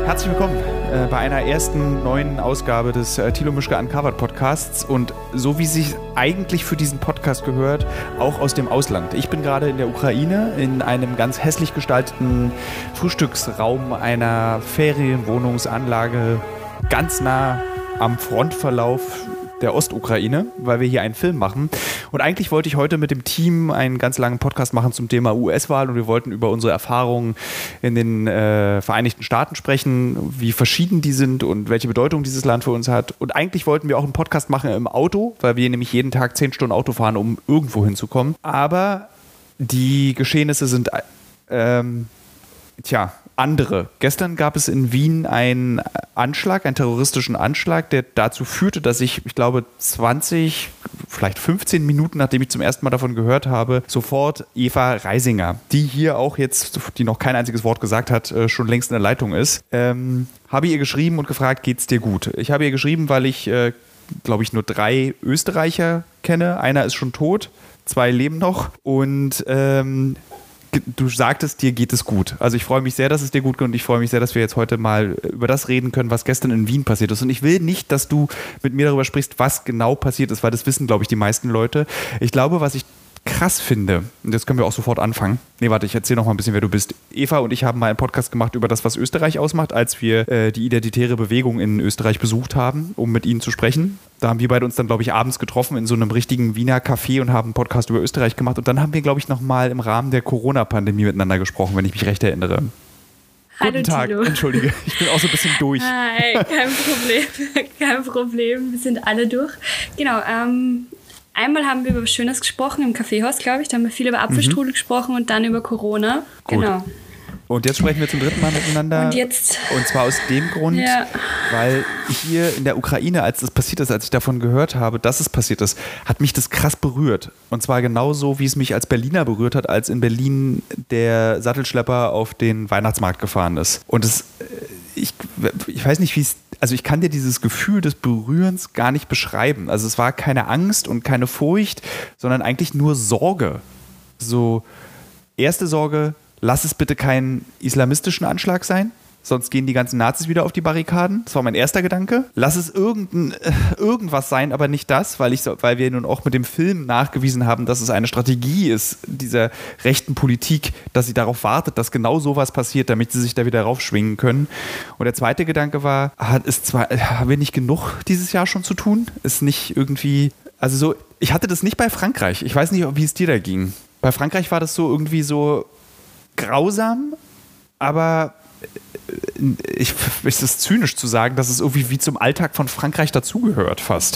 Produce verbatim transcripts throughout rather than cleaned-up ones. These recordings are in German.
Herzlich willkommen äh, bei einer ersten neuen Ausgabe des äh, Thilo Mischke Uncovered Podcasts und so wie sich eigentlich für diesen Podcast gehört, auch aus dem Ausland. Ich bin gerade in der Ukraine in einem ganz hässlich gestalteten Frühstücksraum einer Ferienwohnungsanlage ganz nah am Frontverlauf der Ostukraine, weil wir hier einen Film machen. Und eigentlich wollte ich heute mit dem Team einen ganz langen Podcast machen zum Thema U S-Wahl und wir wollten über unsere Erfahrungen in den äh, Vereinigten Staaten sprechen, wie verschieden die sind und welche Bedeutung dieses Land für uns hat. Und eigentlich wollten wir auch einen Podcast machen im Auto, weil wir nämlich jeden Tag zehn Stunden Auto fahren, um irgendwo hinzukommen. Aber die Geschehnisse sind ähm, tja, andere. Gestern gab es in Wien einen Anschlag, einen terroristischen Anschlag, der dazu führte, dass ich, ich glaube, zwanzig, vielleicht fünfzehn Minuten, nachdem ich zum ersten Mal davon gehört habe, sofort Eva Reisinger, die hier auch jetzt, die noch kein einziges Wort gesagt hat, schon längst in der Leitung ist, ähm, habe ihr geschrieben und gefragt, geht's dir gut? Ich habe ihr geschrieben, weil ich, äh, glaube ich, nur drei Österreicher kenne. Einer ist schon tot, zwei leben noch und ähm, du sagtest, dir geht es gut. Also ich freue mich sehr, dass es dir gut geht und ich freue mich sehr, dass wir jetzt heute mal über das reden können, was gestern in Wien passiert ist. Und ich will nicht, dass du mit mir darüber sprichst, was genau passiert ist, weil das wissen, glaube ich, die meisten Leute. Ich glaube, was ich krass finde, und jetzt können wir auch sofort anfangen. Nee, warte, ich erzähle noch mal ein bisschen, wer du bist. Eva und ich haben mal einen Podcast gemacht über das, was Österreich ausmacht, als wir äh, die identitäre Bewegung in Österreich besucht haben, um mit ihnen zu sprechen. Da haben wir beide uns dann, glaube ich, abends getroffen in so einem richtigen Wiener Café und haben einen Podcast über Österreich gemacht. Und dann haben wir, glaube ich, noch mal im Rahmen der Corona-Pandemie miteinander gesprochen, wenn ich mich recht erinnere. Hallo, Guten Tag, Thilo. Entschuldige, ich bin auch so ein bisschen durch. Hi, kein Problem, kein Problem, wir sind alle durch. Genau, ähm... einmal haben wir über was Schönes gesprochen im Kaffeehaus, glaube ich. Da haben wir viel über Apfelstrudel mhm. gesprochen und dann über Corona. Gut. Genau. Und jetzt sprechen wir zum dritten Mal miteinander. Und jetzt? Und zwar aus dem Grund, ja. weil hier in der Ukraine, als das passiert ist, als ich davon gehört habe, dass es passiert ist, hat mich das krass berührt. Und zwar genauso, wie es mich als Berliner berührt hat, als in Berlin der Sattelschlepper auf den Weihnachtsmarkt gefahren ist. Und es, ich, ich weiß nicht, wie es, also ich kann dir dieses Gefühl des Berührens gar nicht beschreiben. Also es war keine Angst und keine Furcht, sondern eigentlich nur Sorge. So, erste Sorge, lass es bitte keinen islamistischen Anschlag sein, sonst gehen die ganzen Nazis wieder auf die Barrikaden. Das war mein erster Gedanke. Lass es irgendein, äh, irgendwas sein, aber nicht das, weil, ich so, weil wir nun auch mit dem Film nachgewiesen haben, dass es eine Strategie ist, dieser rechten Politik, dass sie darauf wartet, dass genau sowas passiert, damit sie sich da wieder raufschwingen können. Und der zweite Gedanke war, hat, ist zwar, haben wir nicht genug dieses Jahr schon zu tun? Ist nicht irgendwie, also so, ich hatte das nicht bei Frankreich. Ich weiß nicht, wie es dir da ging. Bei Frankreich war das so irgendwie so grausam, aber ich, ist es zynisch zu sagen, dass es irgendwie wie zum Alltag von Frankreich dazugehört fast.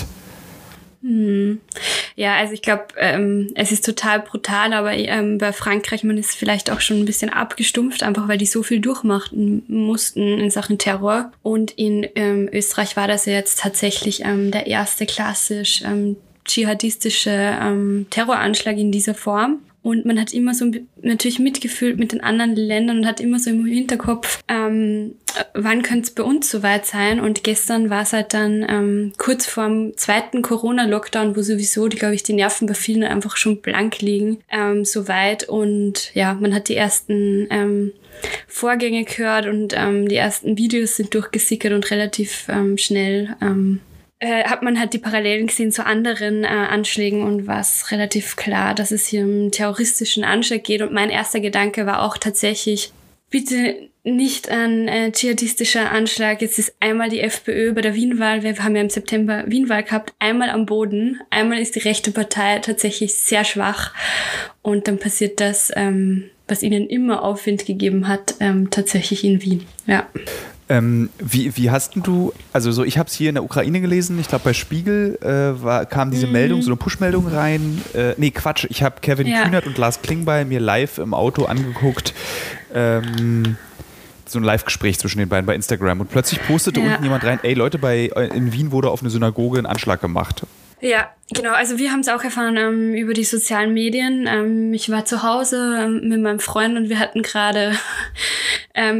Hm. Ja, also ich glaube, ähm, es ist total brutal, aber ähm, bei Frankreich, man ist vielleicht auch schon ein bisschen abgestumpft, einfach weil die so viel durchmachen mussten in Sachen Terror. Und in ähm, Österreich war das ja jetzt tatsächlich ähm, der erste klassisch ähm, dschihadistische ähm, Terroranschlag in dieser Form. Und man hat immer so natürlich mitgefühlt mit den anderen Ländern und hat immer so im Hinterkopf, ähm, wann könnte es bei uns soweit sein? Und gestern war es halt dann ähm, kurz vorm zweiten Corona-Lockdown, wo sowieso, die, glaube ich, die Nerven bei vielen einfach schon blank liegen, ähm, soweit. Und ja, man hat die ersten ähm, Vorgänge gehört und ähm, die ersten Videos sind durchgesickert und relativ ähm, schnell ähm, Äh, hat man halt die Parallelen gesehen zu anderen äh, Anschlägen und war es relativ klar, dass es hier um einen terroristischen Anschlag geht. Und mein erster Gedanke war auch tatsächlich, bitte nicht ein äh, dschihadistischer Anschlag. Jetzt ist einmal die FPÖ bei der Wien-Wahl, wir haben ja im September Wien-Wahl gehabt, einmal am Boden, einmal ist die rechte Partei tatsächlich sehr schwach und dann passiert das, ähm, was ihnen immer Aufwind gegeben hat, ähm, tatsächlich in Wien. Ja. Ähm, wie, wie hast du, also so, ich habe es hier in der Ukraine gelesen, ich glaube bei Spiegel äh, war, kam diese mhm. Meldung, so eine Push-Meldung rein. Äh, nee, Quatsch, ich habe Kevin ja. Kühnert und Lars Klingbeil mir live im Auto angeguckt. Ähm, so ein Live-Gespräch zwischen den beiden bei Instagram und plötzlich postete ja. unten jemand rein, ey Leute, bei, in Wien wurde auf eine Synagoge ein Anschlag gemacht. Ja, genau. Also wir haben es auch erfahren ähm, über die sozialen Medien. Ähm, ich war zu Hause ähm, mit meinem Freund und wir hatten gerade ähm,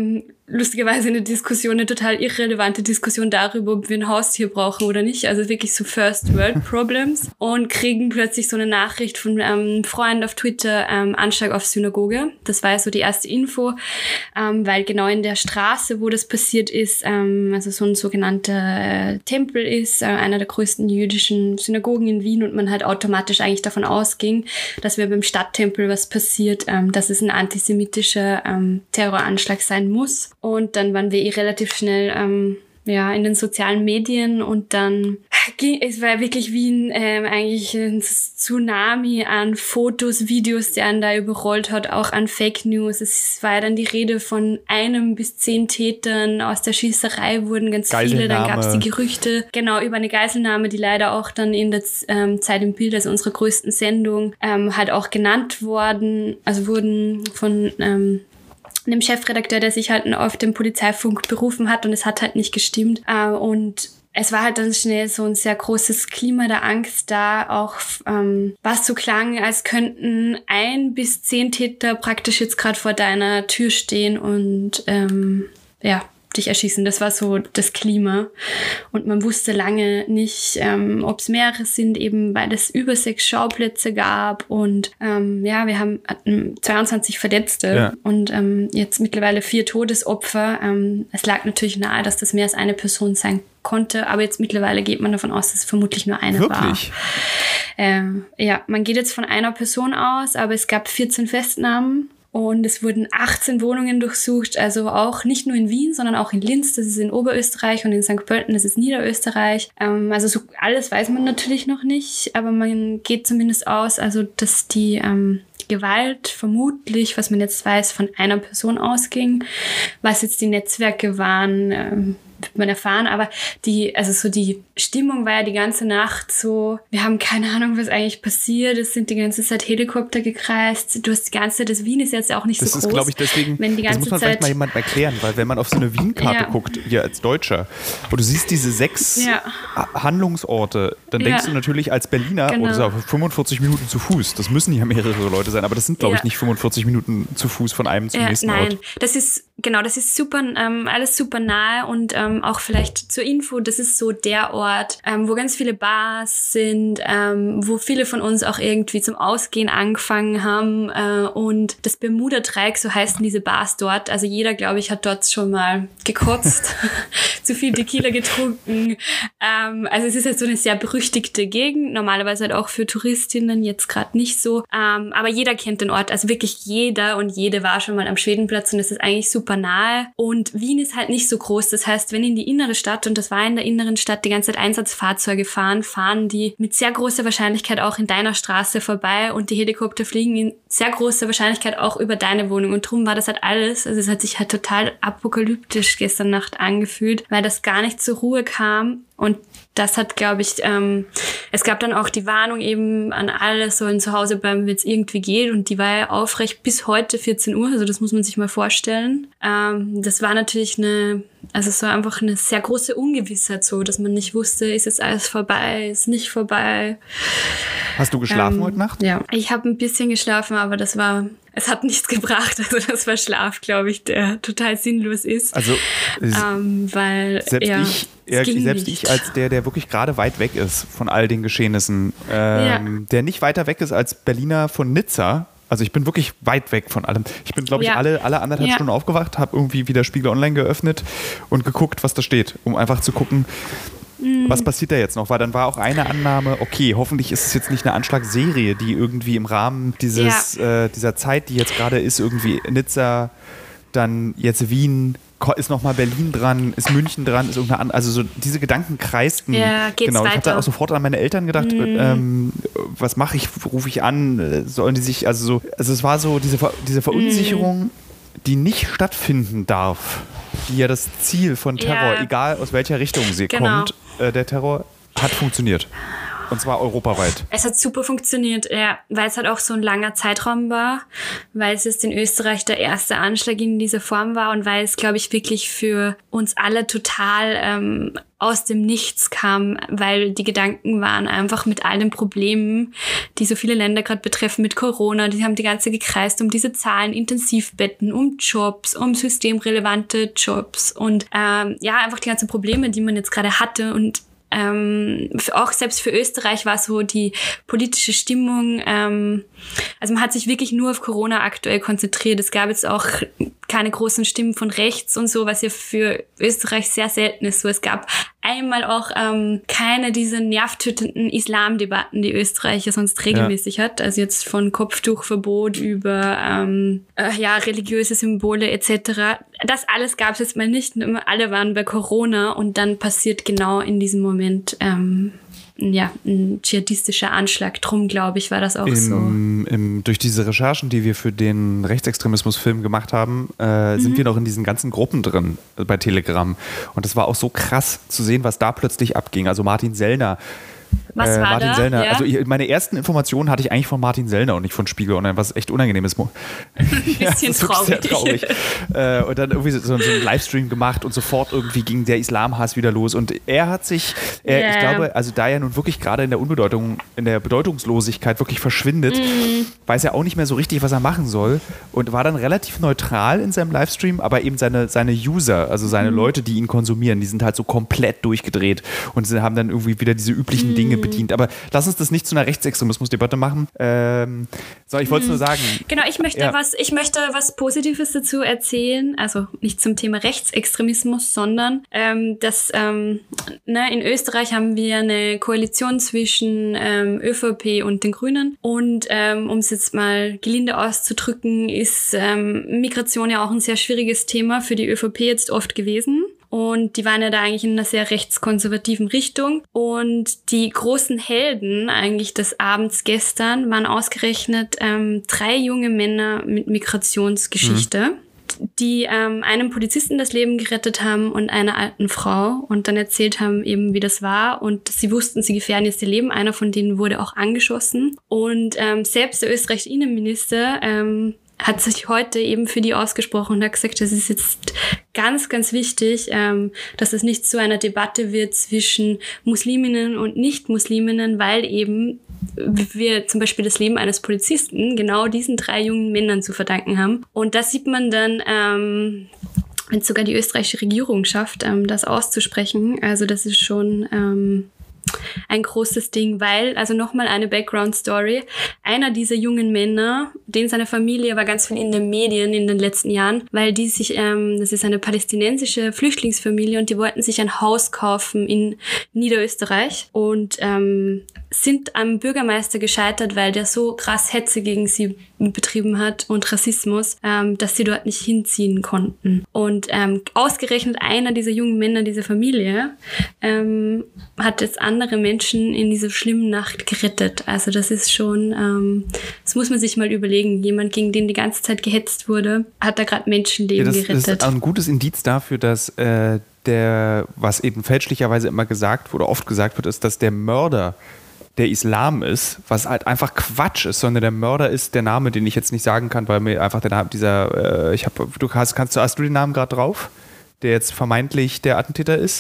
lustigerweise eine Diskussion, eine total irrelevante Diskussion darüber, ob wir ein Haustier brauchen oder nicht. Also wirklich so First World Problems. Und kriegen plötzlich so eine Nachricht von einem Freund auf Twitter, ähm, Anschlag auf Synagoge. Das war ja so die erste Info, ähm, weil genau in der Straße, wo das passiert ist, ähm, also so ein sogenannter äh, Tempel ist, äh, einer der größten jüdischen Synagogen in Wien und man halt automatisch eigentlich davon ausging, dass wir beim Stadttempel was passiert, ähm, dass es ein antisemitischer ähm, Terroranschlag sein muss. Und dann waren wir eh relativ schnell ähm, ja in den sozialen Medien und dann ging es war wirklich wie ein ähm, eigentlich ein Tsunami an Fotos, Videos, der einen da überrollt hat, auch an Fake News. Es war ja dann die Rede von einem bis zehn Tätern aus der Schießerei wurden ganz viele. Dann gab es die Gerüchte genau über eine Geiselnahme, die leider auch dann in der ähm, Zeit im Bild, also unserer größten Sendung, ähm, halt auch genannt worden, also wurden von ähm, einem Chefredakteur, der sich halt auf den Polizeifunk berufen hat und es hat halt nicht gestimmt. Äh, und es war halt dann schnell so ein sehr großes Klima der Angst da, auch ähm, was so klang, als könnten ein bis zehn Täter praktisch jetzt gerade vor deiner Tür stehen und ähm, ja, dich erschießen. Das war so das Klima. Und man wusste lange nicht, ähm, ob es mehrere sind, eben weil es über sechs Schauplätze gab. Und ähm, ja, wir haben hatten zweiundzwanzig Verletzte ja. und ähm, jetzt mittlerweile vier Todesopfer. Ähm, es lag natürlich nahe, dass das mehr als eine Person sein konnte, aber jetzt mittlerweile geht man davon aus, dass es vermutlich nur eine Wirklich? war. Ähm, ja, man geht jetzt von einer Person aus, aber es gab vierzehn Festnahmen. Und es wurden achtzehn Wohnungen durchsucht, also auch nicht nur in Wien, sondern auch in Linz, das ist in Oberösterreich, und in Sankt Pölten, das ist Niederösterreich. Ähm, also so alles weiß man natürlich noch nicht, aber man geht zumindest aus, also dass die, ähm, die Gewalt vermutlich, was man jetzt weiß, von einer Person ausging. Was jetzt die Netzwerke waren, ähm, wird man erfahren, aber die, also so die Stimmung war ja die ganze Nacht so, wir haben keine Ahnung, was eigentlich passiert, es sind die ganze Zeit Helikopter gekreist, du hast die ganze Zeit, das Wien ist jetzt auch nicht das so ist, groß. Das ist, glaube ich, deswegen, wenn die ganze das muss man Zeit vielleicht mal jemandem erklären, weil wenn man auf so eine Wien-Karte ja. guckt, hier als Deutscher, und du siehst diese sechs ja. Handlungsorte, dann denkst ja. du natürlich als Berliner, genau. oh, das ist auf fünfundvierzig Minuten zu Fuß, das müssen ja mehrere Leute sein, aber das sind, glaube ja. ich, nicht fünfundvierzig Minuten zu Fuß von einem zum ja, nächsten nein. Ort. Nein, das ist, genau, das ist super, ähm, alles super nahe und ähm, auch vielleicht zur Info, das ist so der Ort, ähm, wo ganz viele Bars sind, ähm, wo viele von uns auch irgendwie zum Ausgehen angefangen haben äh, und das Bermuda-Dreieck, so heißen diese Bars dort, also jeder, glaube ich, hat dort schon mal gekotzt, zu viel Tequila getrunken, ähm, also es ist halt so eine sehr berüchtigte Gegend, normalerweise halt auch für Touristinnen, jetzt gerade nicht so, ähm, aber jeder kennt den Ort, also wirklich jeder und jede war schon mal am Schwedenplatz und es ist eigentlich super nahe und Wien ist halt nicht so groß, das heißt, wenn in die innere Stadt, und das war in der inneren Stadt die ganze Zeit Einsatzfahrzeuge fahren, fahren die mit sehr großer Wahrscheinlichkeit auch in deiner Straße vorbei und die Helikopter fliegen in sehr großer Wahrscheinlichkeit auch über deine Wohnung und drum war das halt alles, also es hat sich halt total apokalyptisch gestern Nacht angefühlt, weil das gar nicht zur Ruhe kam und das hat, glaube ich, ähm, es gab dann auch die Warnung eben an alle, sollen zu Hause bleiben, wenn es irgendwie geht. Und die war ja aufrecht bis heute vierzehn Uhr, also das muss man sich mal vorstellen. Ähm, das war natürlich eine, also so einfach eine sehr große Ungewissheit so, dass man nicht wusste, ist jetzt alles vorbei, ist nicht vorbei. Hast du geschlafen ähm, heute Nacht? Ja, ich habe ein bisschen geschlafen, aber das war... Es hat nichts gebracht, also das war Schlaf, glaube ich, der total sinnlos ist. Also ähm, weil selbst ja, ich, selbst ich als der, der wirklich gerade weit weg ist von all den Geschehnissen, ähm, ja. der nicht weiter weg ist als Berliner von Nizza. Also ich bin wirklich weit weg von allem. Ich bin, glaube ich, ja. alle, alle anderthalb ja. Stunden aufgewacht, habe irgendwie wieder Spiegel Online geöffnet und geguckt, was da steht, um einfach zu gucken, was passiert da jetzt noch? Weil dann war auch eine Annahme, okay, hoffentlich ist es jetzt nicht eine Anschlagsserie, die irgendwie im Rahmen dieses, ja. äh, dieser Zeit, die jetzt gerade ist, irgendwie Nizza, dann jetzt Wien, ist nochmal Berlin dran, ist München dran, ist irgendeine andere, also so diese Gedanken kreisten. Ja, geht's genau, ich habe weiter. dann auch sofort an meine Eltern gedacht, mhm. ähm, was mache ich, rufe ich an, sollen die sich, also so, also es war so diese, diese Verunsicherung, mhm. die nicht stattfinden darf, die ja das Ziel von Terror, ja. egal aus welcher Richtung sie genau. kommt, äh, der Terror hat funktioniert. Und zwar europaweit. Es hat super funktioniert, ja, weil es halt auch so ein langer Zeitraum war, weil es jetzt in Österreich der erste Anschlag in dieser Form war und weil es, glaube ich, wirklich für uns alle total ähm, aus dem Nichts kam, weil die Gedanken waren einfach mit all den Problemen, die so viele Länder gerade betreffen mit Corona, die haben die ganze Zeit gekreist um diese Zahlen, Intensivbetten, um Jobs, um systemrelevante Jobs und ähm, ja, einfach die ganzen Probleme, die man jetzt gerade hatte und Ähm, auch selbst für Österreich war so die politische Stimmung, ähm, also man hat sich wirklich nur auf Corona aktuell konzentriert. Es gab jetzt auch keine großen Stimmen von rechts und so, was ja für Österreich sehr selten ist. So, es gab einmal auch ähm, keine dieser nervtötenden Islamdebatten, die Österreich ja sonst regelmäßig ja. hat. Also jetzt von Kopftuchverbot über ähm, äh, ja religiöse Symbole et cetera. Das alles gab es jetzt mal nicht. Alle waren bei Corona und dann passiert genau in diesem Moment ähm, ja, ein dschihadistischer Anschlag. Drum, glaube ich, war das auch Im, so. Im, durch diese Recherchen, die wir für den Rechtsextremismus-Film gemacht haben, äh, mhm. sind wir noch in diesen ganzen Gruppen drin äh, bei Telegram. Und das war auch so krass zu sehen, was da plötzlich abging. Also Martin Sellner. Was äh, war Martin da? Sellner. Ja? Also ich, meine ersten Informationen hatte ich eigentlich von Martin Sellner und nicht von Spiegel Online, was echt unangenehm ist. Ein bisschen ja, traurig. Sehr traurig. äh, und dann irgendwie so, so einen Livestream gemacht und sofort irgendwie ging der Islamhass wieder los. Und er hat sich, er, yeah. ich glaube, also da er nun wirklich gerade in der Unbedeutung, in der Bedeutungslosigkeit wirklich verschwindet, mm. weiß er auch nicht mehr so richtig, was er machen soll und war dann relativ neutral in seinem Livestream, aber eben seine, seine User, also seine mm. Leute, die ihn konsumieren, die sind halt so komplett durchgedreht und sie haben dann irgendwie wieder diese üblichen mm. Dinge bedient. Aber lass uns das nicht zu einer Rechtsextremismus-Debatte machen. Ähm, so, ich wollte es nur sagen. Genau, ich möchte, ja. was, ich möchte was Positives dazu erzählen. Also nicht zum Thema Rechtsextremismus, sondern ähm, dass ähm, ne, in Österreich haben wir eine Koalition zwischen ähm, ÖVP und den Grünen. Und ähm, um es jetzt mal gelinde auszudrücken, ist ähm, Migration ja auch ein sehr schwieriges Thema für die ÖVP jetzt oft gewesen. Und die waren ja da eigentlich in einer sehr rechtskonservativen Richtung. Und die großen Helden eigentlich des Abends gestern waren ausgerechnet ähm, drei junge Männer mit Migrationsgeschichte, mhm. die ähm, einem Polizisten das Leben gerettet haben und einer alten Frau und dann erzählt haben eben, wie das war. Und sie wussten, sie gefährden jetzt ihr Leben. Einer von denen wurde auch angeschossen. Und ähm, selbst der österreichische Innenminister ähm, hat sich heute eben für die ausgesprochen und hat gesagt, das ist jetzt ganz, ganz wichtig, ähm, dass es nicht zu einer Debatte wird zwischen Musliminnen und Nicht-Musliminnen, weil eben wir zum Beispiel das Leben eines Polizisten genau diesen drei jungen Männern zu verdanken haben. Und das sieht man dann, ähm, wenn es sogar die österreichische Regierung schafft, ähm, das auszusprechen. Also das ist schon ähm, ein großes Ding, weil, also nochmal eine Background-Story, einer dieser jungen Männer, den seine Familie war ganz viel in den Medien in den letzten Jahren, weil die sich, ähm, das ist eine palästinensische Flüchtlingsfamilie und die wollten sich ein Haus kaufen in Niederösterreich und ähm, sind am Bürgermeister gescheitert, weil der so krass Hetze gegen sie betrieben hat und Rassismus, ähm, dass sie dort nicht hinziehen konnten. Und ähm, ausgerechnet einer dieser jungen Männer dieser Familie ähm, hat jetzt andere Menschen in dieser schlimmen Nacht gerettet. Also das ist schon, ähm, das muss man sich mal überlegen. Jemand, gegen den die ganze Zeit gehetzt wurde, hat da gerade Menschenleben ja, das, gerettet. Das ist ein gutes Indiz dafür, dass äh, der, was eben fälschlicherweise immer gesagt wurde, oft gesagt wird, ist, dass der Mörder der Islam ist, was halt einfach Quatsch ist, sondern der Mörder ist der Name, den ich jetzt nicht sagen kann, weil mir einfach der Name dieser, äh, ich habe, du hast, kannst du, hast du den Namen gerade drauf, der jetzt vermeintlich der Attentäter ist?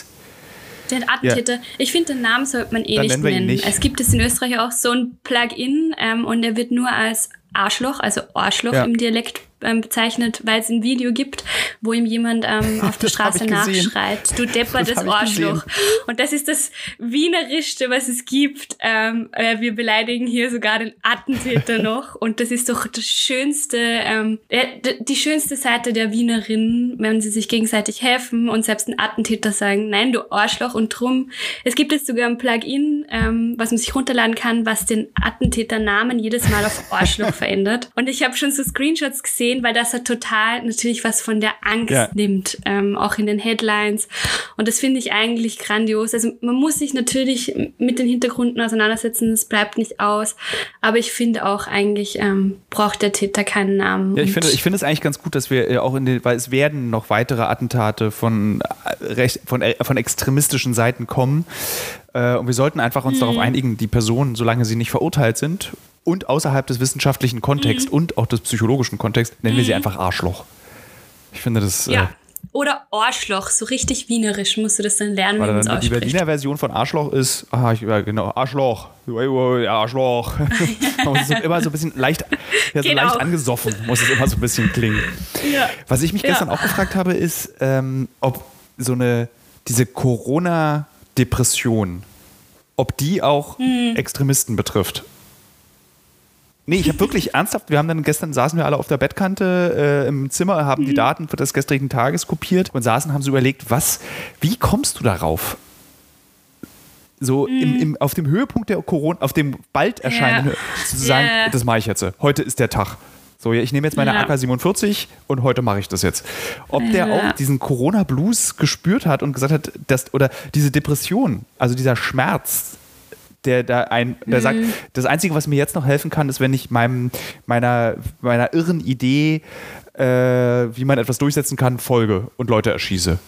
Den Attentäter. Ja. Ich finde, den Namen sollte man eh Dann nicht nennen. Nicht. Es gibt es in Österreich auch so ein Plugin ähm, und der wird nur als Arschloch, also Arschloch ja. im Dialekt ähm, bezeichnet, weil es ein Video gibt, wo ihm jemand ähm, auf der Straße nachschreit, du deppertes Arschloch. Und das ist das Wienerischste, was es gibt. Ähm, äh, wir beleidigen hier sogar den Attentäter noch und das ist doch das schönste, ähm, äh, die schönste Seite der Wienerinnen, wenn sie sich gegenseitig helfen und selbst ein Attentäter sagen, nein, du Arschloch. Und drum, es gibt jetzt sogar ein Plugin, ähm, was man sich runterladen kann, was den Attentäternamen jedes Mal auf Arschloch verändert. Und ich habe schon so Screenshots gesehen, weil das hat total natürlich was von der Angst ja. nimmt, ähm, auch in den Headlines. Und das finde ich eigentlich grandios. Also man muss sich natürlich mit den Hintergründen auseinandersetzen, es bleibt nicht aus. Aber ich finde auch eigentlich ähm, braucht der Täter keinen Namen. Ja, ich finde, ich finde es eigentlich ganz gut, dass wir auch in den, weil es werden noch weitere Attentate von, recht, von, von extremistischen Seiten kommen. Und wir sollten einfach uns mhm. darauf einigen, die Personen, solange sie nicht verurteilt sind und außerhalb des wissenschaftlichen Kontexts mhm. und auch des psychologischen Kontexts, nennen wir sie einfach Arschloch. Ich finde das... Ja. Äh, Oder Arschloch, so richtig wienerisch musst du das dann lernen, wie man es ausspricht. Die Berliner Version von Arschloch ist, ah, ich, ja, genau, Arschloch, Arschloch. Man muss es immer so ein bisschen leicht, ja, so leicht angesoffen, muss es immer so ein bisschen klingen. Ja. Was ich mich ja. gestern auch gefragt habe, ist, ähm, ob so eine, diese Corona-Depression, ob die auch hm. Extremisten betrifft. Nee, ich habe wirklich ernsthaft, wir haben dann gestern, saßen wir alle auf der Bettkante äh, im Zimmer, haben mhm. die Daten des gestrigen Tages kopiert und saßen, haben so überlegt, was, wie kommst du darauf? So mhm. im, im, auf dem Höhepunkt der Corona, auf dem bald erscheinenden, yeah. zu sagen, yeah. das mache ich jetzt, heute ist der Tag. So, ja, ich nehme jetzt meine ja. A K siebenundvierzig und heute mache ich das jetzt. Ob ja. der auch diesen Corona-Blues gespürt hat und gesagt hat, dass, oder diese Depression, also dieser Schmerz, der da ein, der mhm. sagt, das Einzige, was mir jetzt noch helfen kann, ist, wenn ich meinem, meiner, meiner irren Idee, äh, wie man etwas durchsetzen kann, folge und Leute erschieße.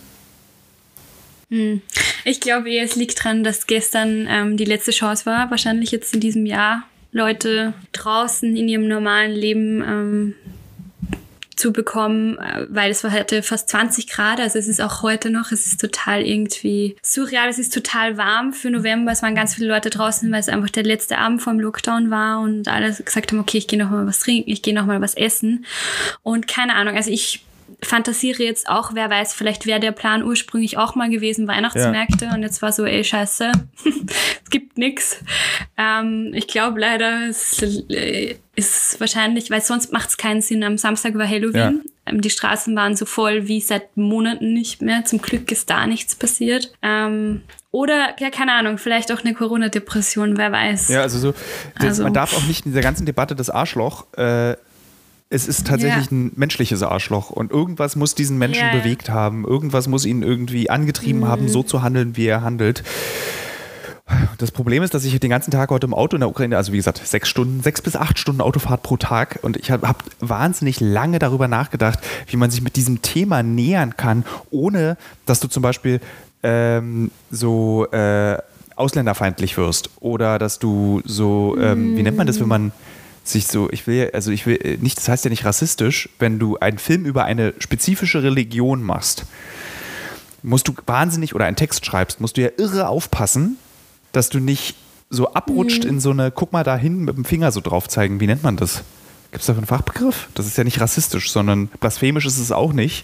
Ich glaube eher, es liegt daran, dass gestern ähm, die letzte Chance war, wahrscheinlich jetzt in diesem Jahr, Leute draußen in ihrem normalen Leben ähm, zu bekommen, weil es war heute fast zwanzig Grad, also es ist auch heute noch, es ist total irgendwie surreal, es ist total warm für November, es waren ganz viele Leute draußen, weil es einfach der letzte Abend vor dem Lockdown war und alle gesagt haben, okay, ich gehe noch mal was trinken, ich gehe noch mal was essen und keine Ahnung, also ich fantasiere jetzt auch, wer weiß, vielleicht wäre der Plan ursprünglich auch mal gewesen, Weihnachtsmärkte ja. und jetzt war so, ey, scheiße, es gibt nix. Ähm, ich glaube leider, es ist wahrscheinlich, weil sonst macht es keinen Sinn. Am Samstag war Halloween, ja. die Straßen waren so voll wie seit Monaten nicht mehr. Zum Glück ist da nichts passiert. Ähm, oder, ja, keine Ahnung, vielleicht auch eine Corona-Depression, wer weiß. Ja, also so, das, also, man darf auch nicht in dieser ganzen Debatte das Arschloch äh, es ist tatsächlich ja. ein menschliches Arschloch und irgendwas muss diesen Menschen ja. bewegt haben. Irgendwas muss ihn irgendwie angetrieben mhm. haben, so zu handeln, wie er handelt. Das Problem ist, dass ich den ganzen Tag heute im Auto in der Ukraine, also wie gesagt, sechs Stunden, sechs bis acht Stunden Autofahrt pro Tag und ich habe hab wahnsinnig lange darüber nachgedacht, wie man sich mit diesem Thema nähern kann, ohne dass du zum Beispiel ähm, so äh, ausländerfeindlich wirst oder dass du so, ähm, wie nennt man das, wenn man sich so, ich will, also ich will nicht, das heißt ja nicht rassistisch, wenn du einen Film über eine spezifische Religion machst, musst du wahnsinnig, oder einen Text schreibst, musst du ja irre aufpassen, dass du nicht so abrutscht mhm. in so eine, guck mal da hin mit dem Finger so drauf zeigen, wie nennt man das? Gibt es dafür einen Fachbegriff? Das ist ja nicht rassistisch, sondern blasphemisch ist es auch nicht.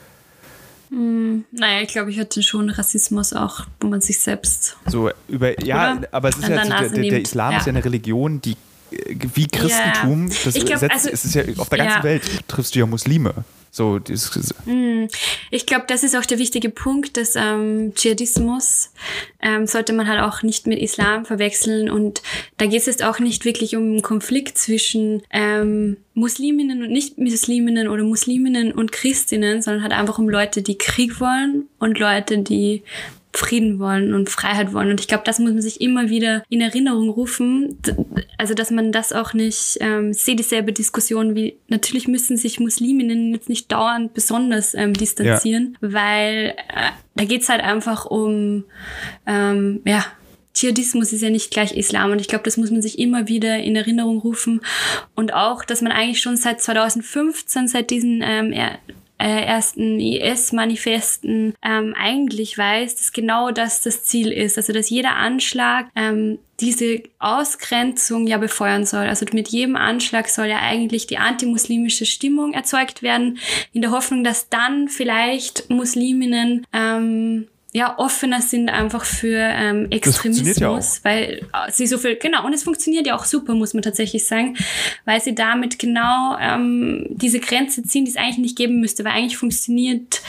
Hm, naja, ich glaube, ich hatte schon Rassismus auch, wo man sich selbst so über, ja, oder? Aber es ist ja, so, der, der Islam ja. ist ja eine Religion, die wie Christentum, ja. das glaub, setzt, also, es ist ja auf der ganzen ja. Welt triffst du ja Muslime. So, das, ich glaube, das ist auch der wichtige Punkt, dass ähm, Dschihadismus ähm, sollte man halt auch nicht mit Islam verwechseln und da geht es jetzt auch nicht wirklich um einen Konflikt zwischen ähm, Musliminnen und Nicht-Musliminnen oder Musliminnen und Christinnen, sondern halt einfach um Leute, die Krieg wollen und Leute, die Frieden wollen und Freiheit wollen. Und ich glaube, das muss man sich immer wieder in Erinnerung rufen. Also, dass man das auch nicht, ähm, ich sehe dieselbe Diskussion wie, natürlich müssen sich Musliminnen jetzt nicht dauernd besonders ähm, distanzieren, ja. weil äh, da geht's halt einfach um, ähm, ja, Dschihadismus ist ja nicht gleich Islam und ich glaube, das muss man sich immer wieder in Erinnerung rufen. Und auch, dass man eigentlich schon seit zwanzig fünfzehn, seit diesen ähm, er- Äh, ersten I S-Manifesten ähm, eigentlich weiß, dass genau das das Ziel ist. Also, dass jeder Anschlag ähm, diese Ausgrenzung ja befeuern soll. Also mit jedem Anschlag soll ja eigentlich die antimuslimische Stimmung erzeugt werden, in der Hoffnung, dass dann vielleicht Musliminnen ähm, ja, offener sind einfach für ähm, Extremismus, ja weil äh, sie so viel, genau, und es funktioniert ja auch super, muss man tatsächlich sagen, weil sie damit genau ähm, diese Grenze ziehen, die es eigentlich nicht geben müsste, weil eigentlich funktioniert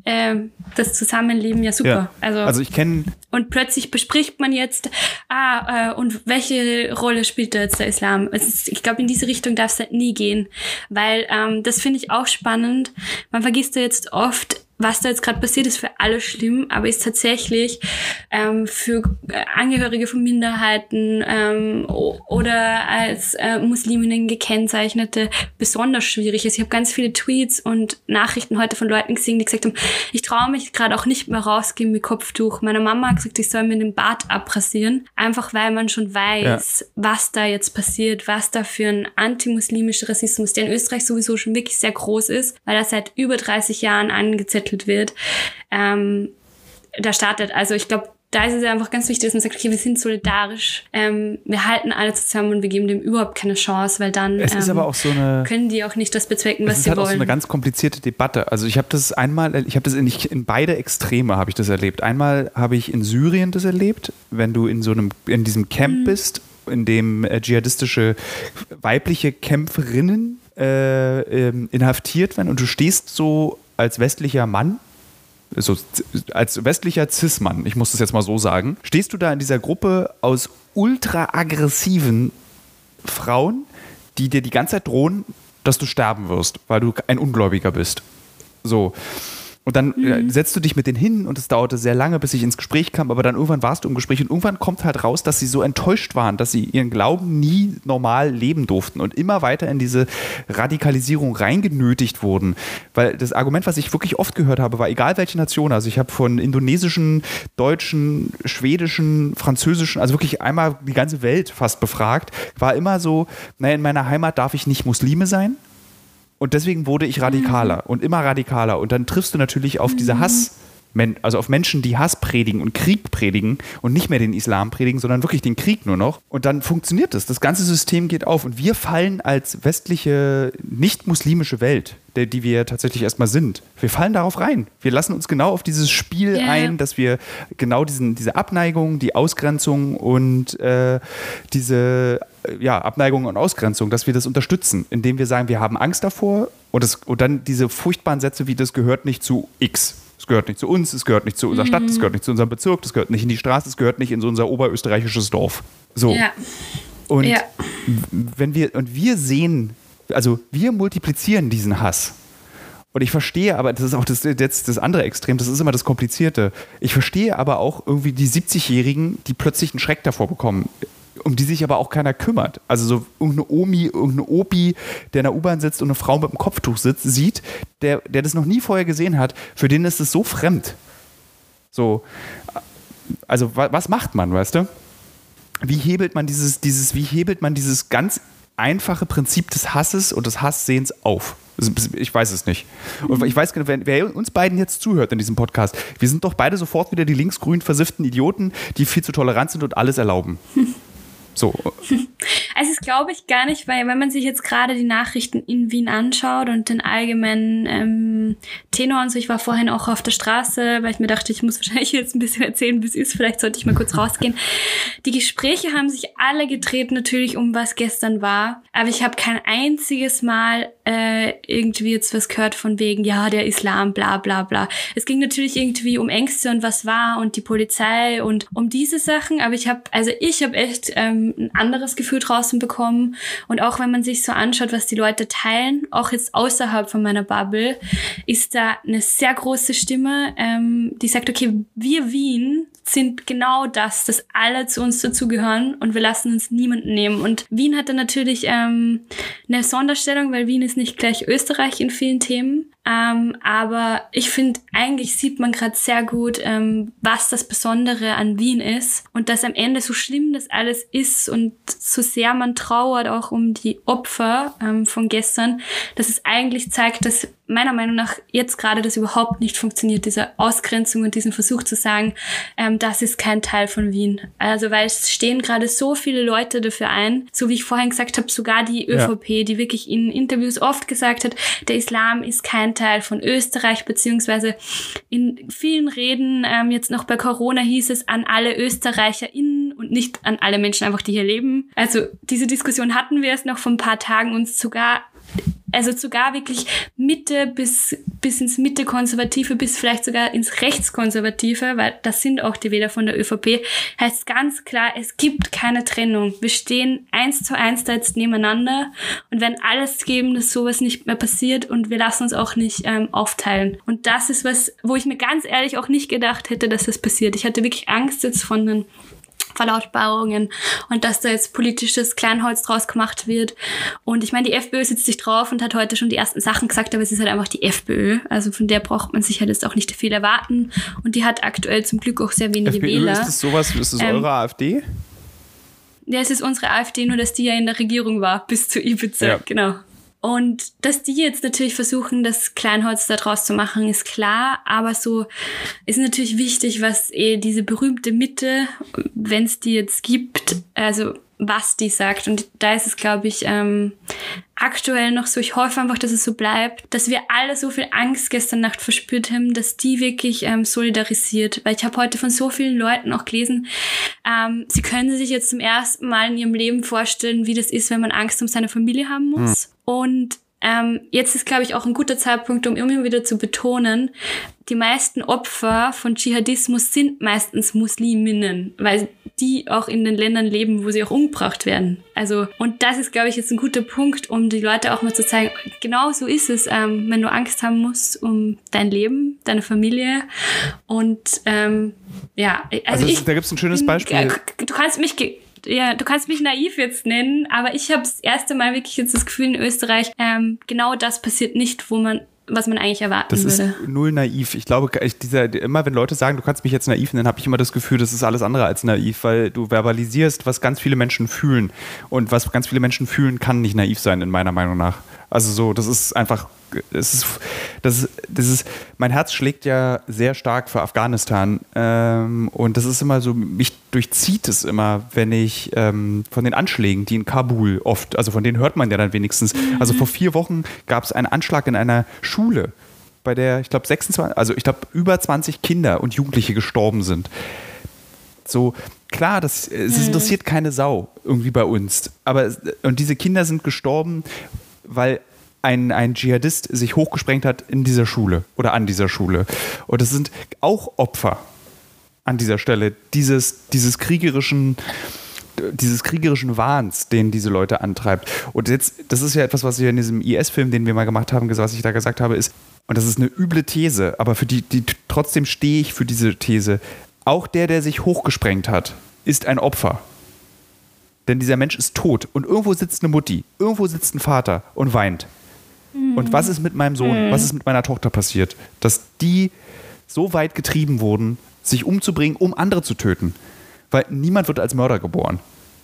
äh, das Zusammenleben ja super. Ja. Also, also ich kenne... Und plötzlich bespricht man jetzt, ah, äh, und welche Rolle spielt da jetzt der Islam? Es ist, ich glaube, in diese Richtung darf es halt nie gehen, weil ähm, das finde ich auch spannend. Man vergisst ja jetzt oft, was da jetzt gerade passiert, ist für alle schlimm, aber ist tatsächlich ähm, für Angehörige von Minderheiten ähm, oder als äh, Musliminnen gekennzeichnete besonders schwierig ist. Ich habe ganz viele Tweets und Nachrichten heute von Leuten gesehen, die gesagt haben, ich traue mich gerade auch nicht mehr rausgehen mit Kopftuch. Meine Mama hat gesagt, ich soll mir den Bart abrasieren, einfach weil man schon weiß, ja. was da jetzt passiert, was da für ein antimuslimischer Rassismus, der in Österreich sowieso schon wirklich sehr groß ist, weil er seit über dreißig Jahren angezettelt wird, ähm, da startet. Also ich glaube, da ist es einfach ganz wichtig, dass man sagt, okay, wir sind solidarisch, ähm, wir halten alle zusammen und wir geben dem überhaupt keine Chance, weil dann es ist ähm, aber auch so eine, können die auch nicht das bezwecken, was sie sie wollen. Es ist halt wollen. auch so eine ganz komplizierte Debatte. Also ich habe das einmal, ich habe das in, in beide Extreme habe ich das erlebt. Einmal habe ich in Syrien das erlebt, wenn du in so einem, in diesem Camp mhm. bist, in dem äh, dschihadistische weibliche Kämpferinnen äh, ähm, inhaftiert werden und du stehst so als westlicher Mann, so als westlicher Cis-Mann, ich muss das jetzt mal so sagen, stehst du da in dieser Gruppe aus ultra aggressiven Frauen, die dir die ganze Zeit drohen, dass du sterben wirst, weil du ein Ungläubiger bist. So. Und dann mhm. setzt du dich mit denen hin und es dauerte sehr lange, bis ich ins Gespräch kam, aber dann irgendwann warst du im Gespräch und irgendwann kommt halt raus, dass sie so enttäuscht waren, dass sie ihren Glauben nie normal leben durften und immer weiter in diese Radikalisierung reingenötigt wurden. Weil das Argument, was ich wirklich oft gehört habe, war, egal welche Nation, also ich habe von indonesischen, deutschen, schwedischen, französischen, also wirklich einmal die ganze Welt fast befragt, war immer so, naja, in meiner Heimat darf ich nicht Muslime sein. Und deswegen wurde ich radikaler mhm. und immer radikaler. Und dann triffst du natürlich auf mhm. diese Hass, also auf Menschen, die Hass predigen und Krieg predigen und nicht mehr den Islam predigen, sondern wirklich den Krieg nur noch. Und dann funktioniert das. Das ganze System geht auf. Und wir fallen als westliche, nicht-muslimische Welt, der, die wir tatsächlich erstmal sind, wir fallen darauf rein. Wir lassen uns genau auf dieses Spiel yeah. ein, dass wir genau diesen, diese Abneigung, die Ausgrenzung und äh, diese ja, Abneigung und Ausgrenzung, dass wir das unterstützen, indem wir sagen, wir haben Angst davor und, das, und dann diese furchtbaren Sätze wie, das gehört nicht zu X. Es gehört nicht zu uns, es gehört nicht zu unserer Stadt, es gehört nicht zu unserem Bezirk, es gehört nicht in die Straße, es gehört nicht in so unser oberösterreichisches Dorf. So. Ja. Und ja. wenn wir, und wir sehen, also wir multiplizieren diesen Hass. Und ich verstehe, aber das ist auch das, jetzt das andere Extrem, das ist immer das Komplizierte. Ich verstehe aber auch irgendwie die siebzigjährigen, die plötzlich einen Schreck davor bekommen, um die sich aber auch keiner kümmert. Also so irgendeine Omi, irgendeine Opi, der in der U-Bahn sitzt und eine Frau mit einem Kopftuch sitzt, sieht, der, der das noch nie vorher gesehen hat, für den ist es so fremd. So, also was macht man, weißt du? Wie hebelt man dieses, dieses, wie hebelt man dieses ganz einfache Prinzip des Hasses und des Hasssehens auf? Ich weiß es nicht. Und ich weiß, wer, wer uns beiden jetzt zuhört in diesem Podcast, wir sind doch beide sofort wieder die linksgrün versifften Idioten, die viel zu tolerant sind und alles erlauben. So. Also das glaube ich gar nicht, weil wenn man sich jetzt gerade die Nachrichten in Wien anschaut und den allgemeinen ähm, Tenor und so, ich war vorhin auch auf der Straße, weil ich mir dachte, ich muss wahrscheinlich jetzt ein bisschen erzählen, wie es ist, vielleicht sollte ich mal kurz rausgehen. Die Gespräche haben sich alle gedreht natürlich um was gestern war, aber ich habe kein einziges Mal äh, irgendwie jetzt was gehört von wegen, ja, der Islam, bla bla bla. Es ging natürlich irgendwie um Ängste und was war und die Polizei und um diese Sachen, aber ich habe, also ich habe echt ähm, ein anderes Gefühl draußen bekommen und auch wenn man sich so anschaut, was die Leute teilen, auch jetzt außerhalb von meiner Bubble, ist da eine sehr große Stimme, ähm, die sagt, okay, wir Wien sind genau das, dass alle zu uns dazugehören und wir lassen uns niemanden nehmen. Und Wien hat dann natürlich ähm, eine Sonderstellung, weil Wien ist nicht gleich Österreich in vielen Themen. Ähm, aber ich finde, eigentlich sieht man gerade sehr gut, ähm, was das Besondere an Wien ist und dass am Ende so schlimm das alles ist und so sehr man trauert auch um die Opfer ähm, von gestern, dass es eigentlich zeigt, dass meiner Meinung nach jetzt gerade das überhaupt nicht funktioniert, diese Ausgrenzung und diesen Versuch zu sagen, ähm, das ist kein Teil von Wien. Also weil es stehen gerade so viele Leute dafür ein, so wie ich vorhin gesagt habe, sogar die ÖVP, ja. die wirklich in Interviews oft gesagt hat, der Islam ist kein Teil von Österreich, beziehungsweise in vielen Reden, ähm, jetzt noch bei Corona hieß es an alle ÖsterreicherInnen und nicht an alle Menschen einfach, die hier leben. Also diese Diskussion hatten wir erst noch vor ein paar Tagen und sogar also sogar wirklich Mitte bis, bis ins Mitte-Konservative, bis vielleicht sogar ins Rechtskonservative, weil das sind auch die Wähler von der ÖVP, heißt ganz klar, es gibt keine Trennung. Wir stehen eins zu eins da jetzt nebeneinander und werden alles geben, dass sowas nicht mehr passiert und wir lassen uns auch nicht ähm, aufteilen. Und das ist was, wo ich mir ganz ehrlich auch nicht gedacht hätte, dass das passiert. Ich hatte wirklich Angst jetzt von den Verlautbarungen und dass da jetzt politisches Kleinholz draus gemacht wird. Und ich meine, die FPÖ sitzt sich drauf und hat heute schon die ersten Sachen gesagt, aber es ist halt einfach die FPÖ. Also von der braucht man sich halt jetzt auch nicht viel erwarten. Und die hat aktuell zum Glück auch sehr wenige FPÖ, Wähler. Ist das sowas, ist das ähm, eure AfD? Ja, es ist unsere AfD, nur dass die ja in der Regierung war, bis zu Ibiza, ja. Genau. Und dass die jetzt natürlich versuchen, das Kleinholz da draus zu machen, ist klar. Aber so ist natürlich wichtig, was eh diese berühmte Mitte, wenn es die jetzt gibt, also was die sagt. Und da ist es, glaube ich, ähm, aktuell noch so. Ich hoffe einfach, dass es so bleibt, dass wir alle so viel Angst gestern Nacht verspürt haben, dass die wirklich ähm, solidarisiert. Weil ich habe heute von so vielen Leuten auch gelesen, ähm, sie können sich jetzt zum ersten Mal in ihrem Leben vorstellen, wie das ist, wenn man Angst um seine Familie haben muss. Mhm. Und ähm, jetzt ist, glaube ich, auch ein guter Zeitpunkt, um immer wieder zu betonen, die meisten Opfer von Dschihadismus sind meistens Musliminnen, weil die auch in den Ländern leben, wo sie auch umgebracht werden. Also, und das ist, glaube ich, jetzt ein guter Punkt, um die Leute auch mal zu zeigen, genau so ist es, ähm, wenn du Angst haben musst um dein Leben, deine Familie. Und ähm, ja, also, also ich, da gibt es ein schönes Beispiel. Du kannst mich... Ge- Ja, du kannst mich naiv jetzt nennen, aber ich habe das erste Mal wirklich jetzt das Gefühl in Österreich, ähm, genau das passiert nicht, wo man, was man eigentlich erwarten das würde. Das ist null naiv. Ich glaube, ich, dieser, immer wenn Leute sagen, du kannst mich jetzt naiv nennen, habe ich immer das Gefühl, das ist alles andere als naiv, weil du verbalisierst, was ganz viele Menschen fühlen. Und was ganz viele Menschen fühlen, kann nicht naiv sein, in meiner Meinung nach. Also so, das ist einfach, das ist, das ist, das ist, mein Herz schlägt ja sehr stark für Afghanistan ähm, und das ist immer so, mich durchzieht es immer, wenn ich ähm, von den Anschlägen, die in Kabul oft, also von denen hört man ja dann wenigstens, mhm. also vor vier Wochen gab es einen Anschlag in einer Schule, bei der, ich glaube, sechsundzwanzig, also ich glaube, über zwanzig Kinder und Jugendliche gestorben sind. So, klar, das, es mhm. interessiert keine Sau irgendwie bei uns, aber, und diese Kinder sind gestorben, weil ein, ein Dschihadist sich hochgesprengt hat in dieser Schule oder an dieser Schule. Und es sind auch Opfer an dieser Stelle dieses, dieses kriegerischen, dieses kriegerischen Wahns, den diese Leute antreibt. Und jetzt, das ist ja etwas, was ich in diesem I S-Film, den wir mal gemacht haben, was ich da gesagt habe, ist, und das ist eine üble These, aber für die, die trotzdem stehe ich für diese These. Auch der, der sich hochgesprengt hat, ist ein Opfer. Denn dieser Mensch ist tot und irgendwo sitzt eine Mutti, irgendwo sitzt ein Vater und weint. Mhm. Und was ist mit meinem Sohn, mhm. was ist mit meiner Tochter passiert? Dass die so weit getrieben wurden, sich umzubringen, um andere zu töten. Weil niemand wird als Mörder geboren.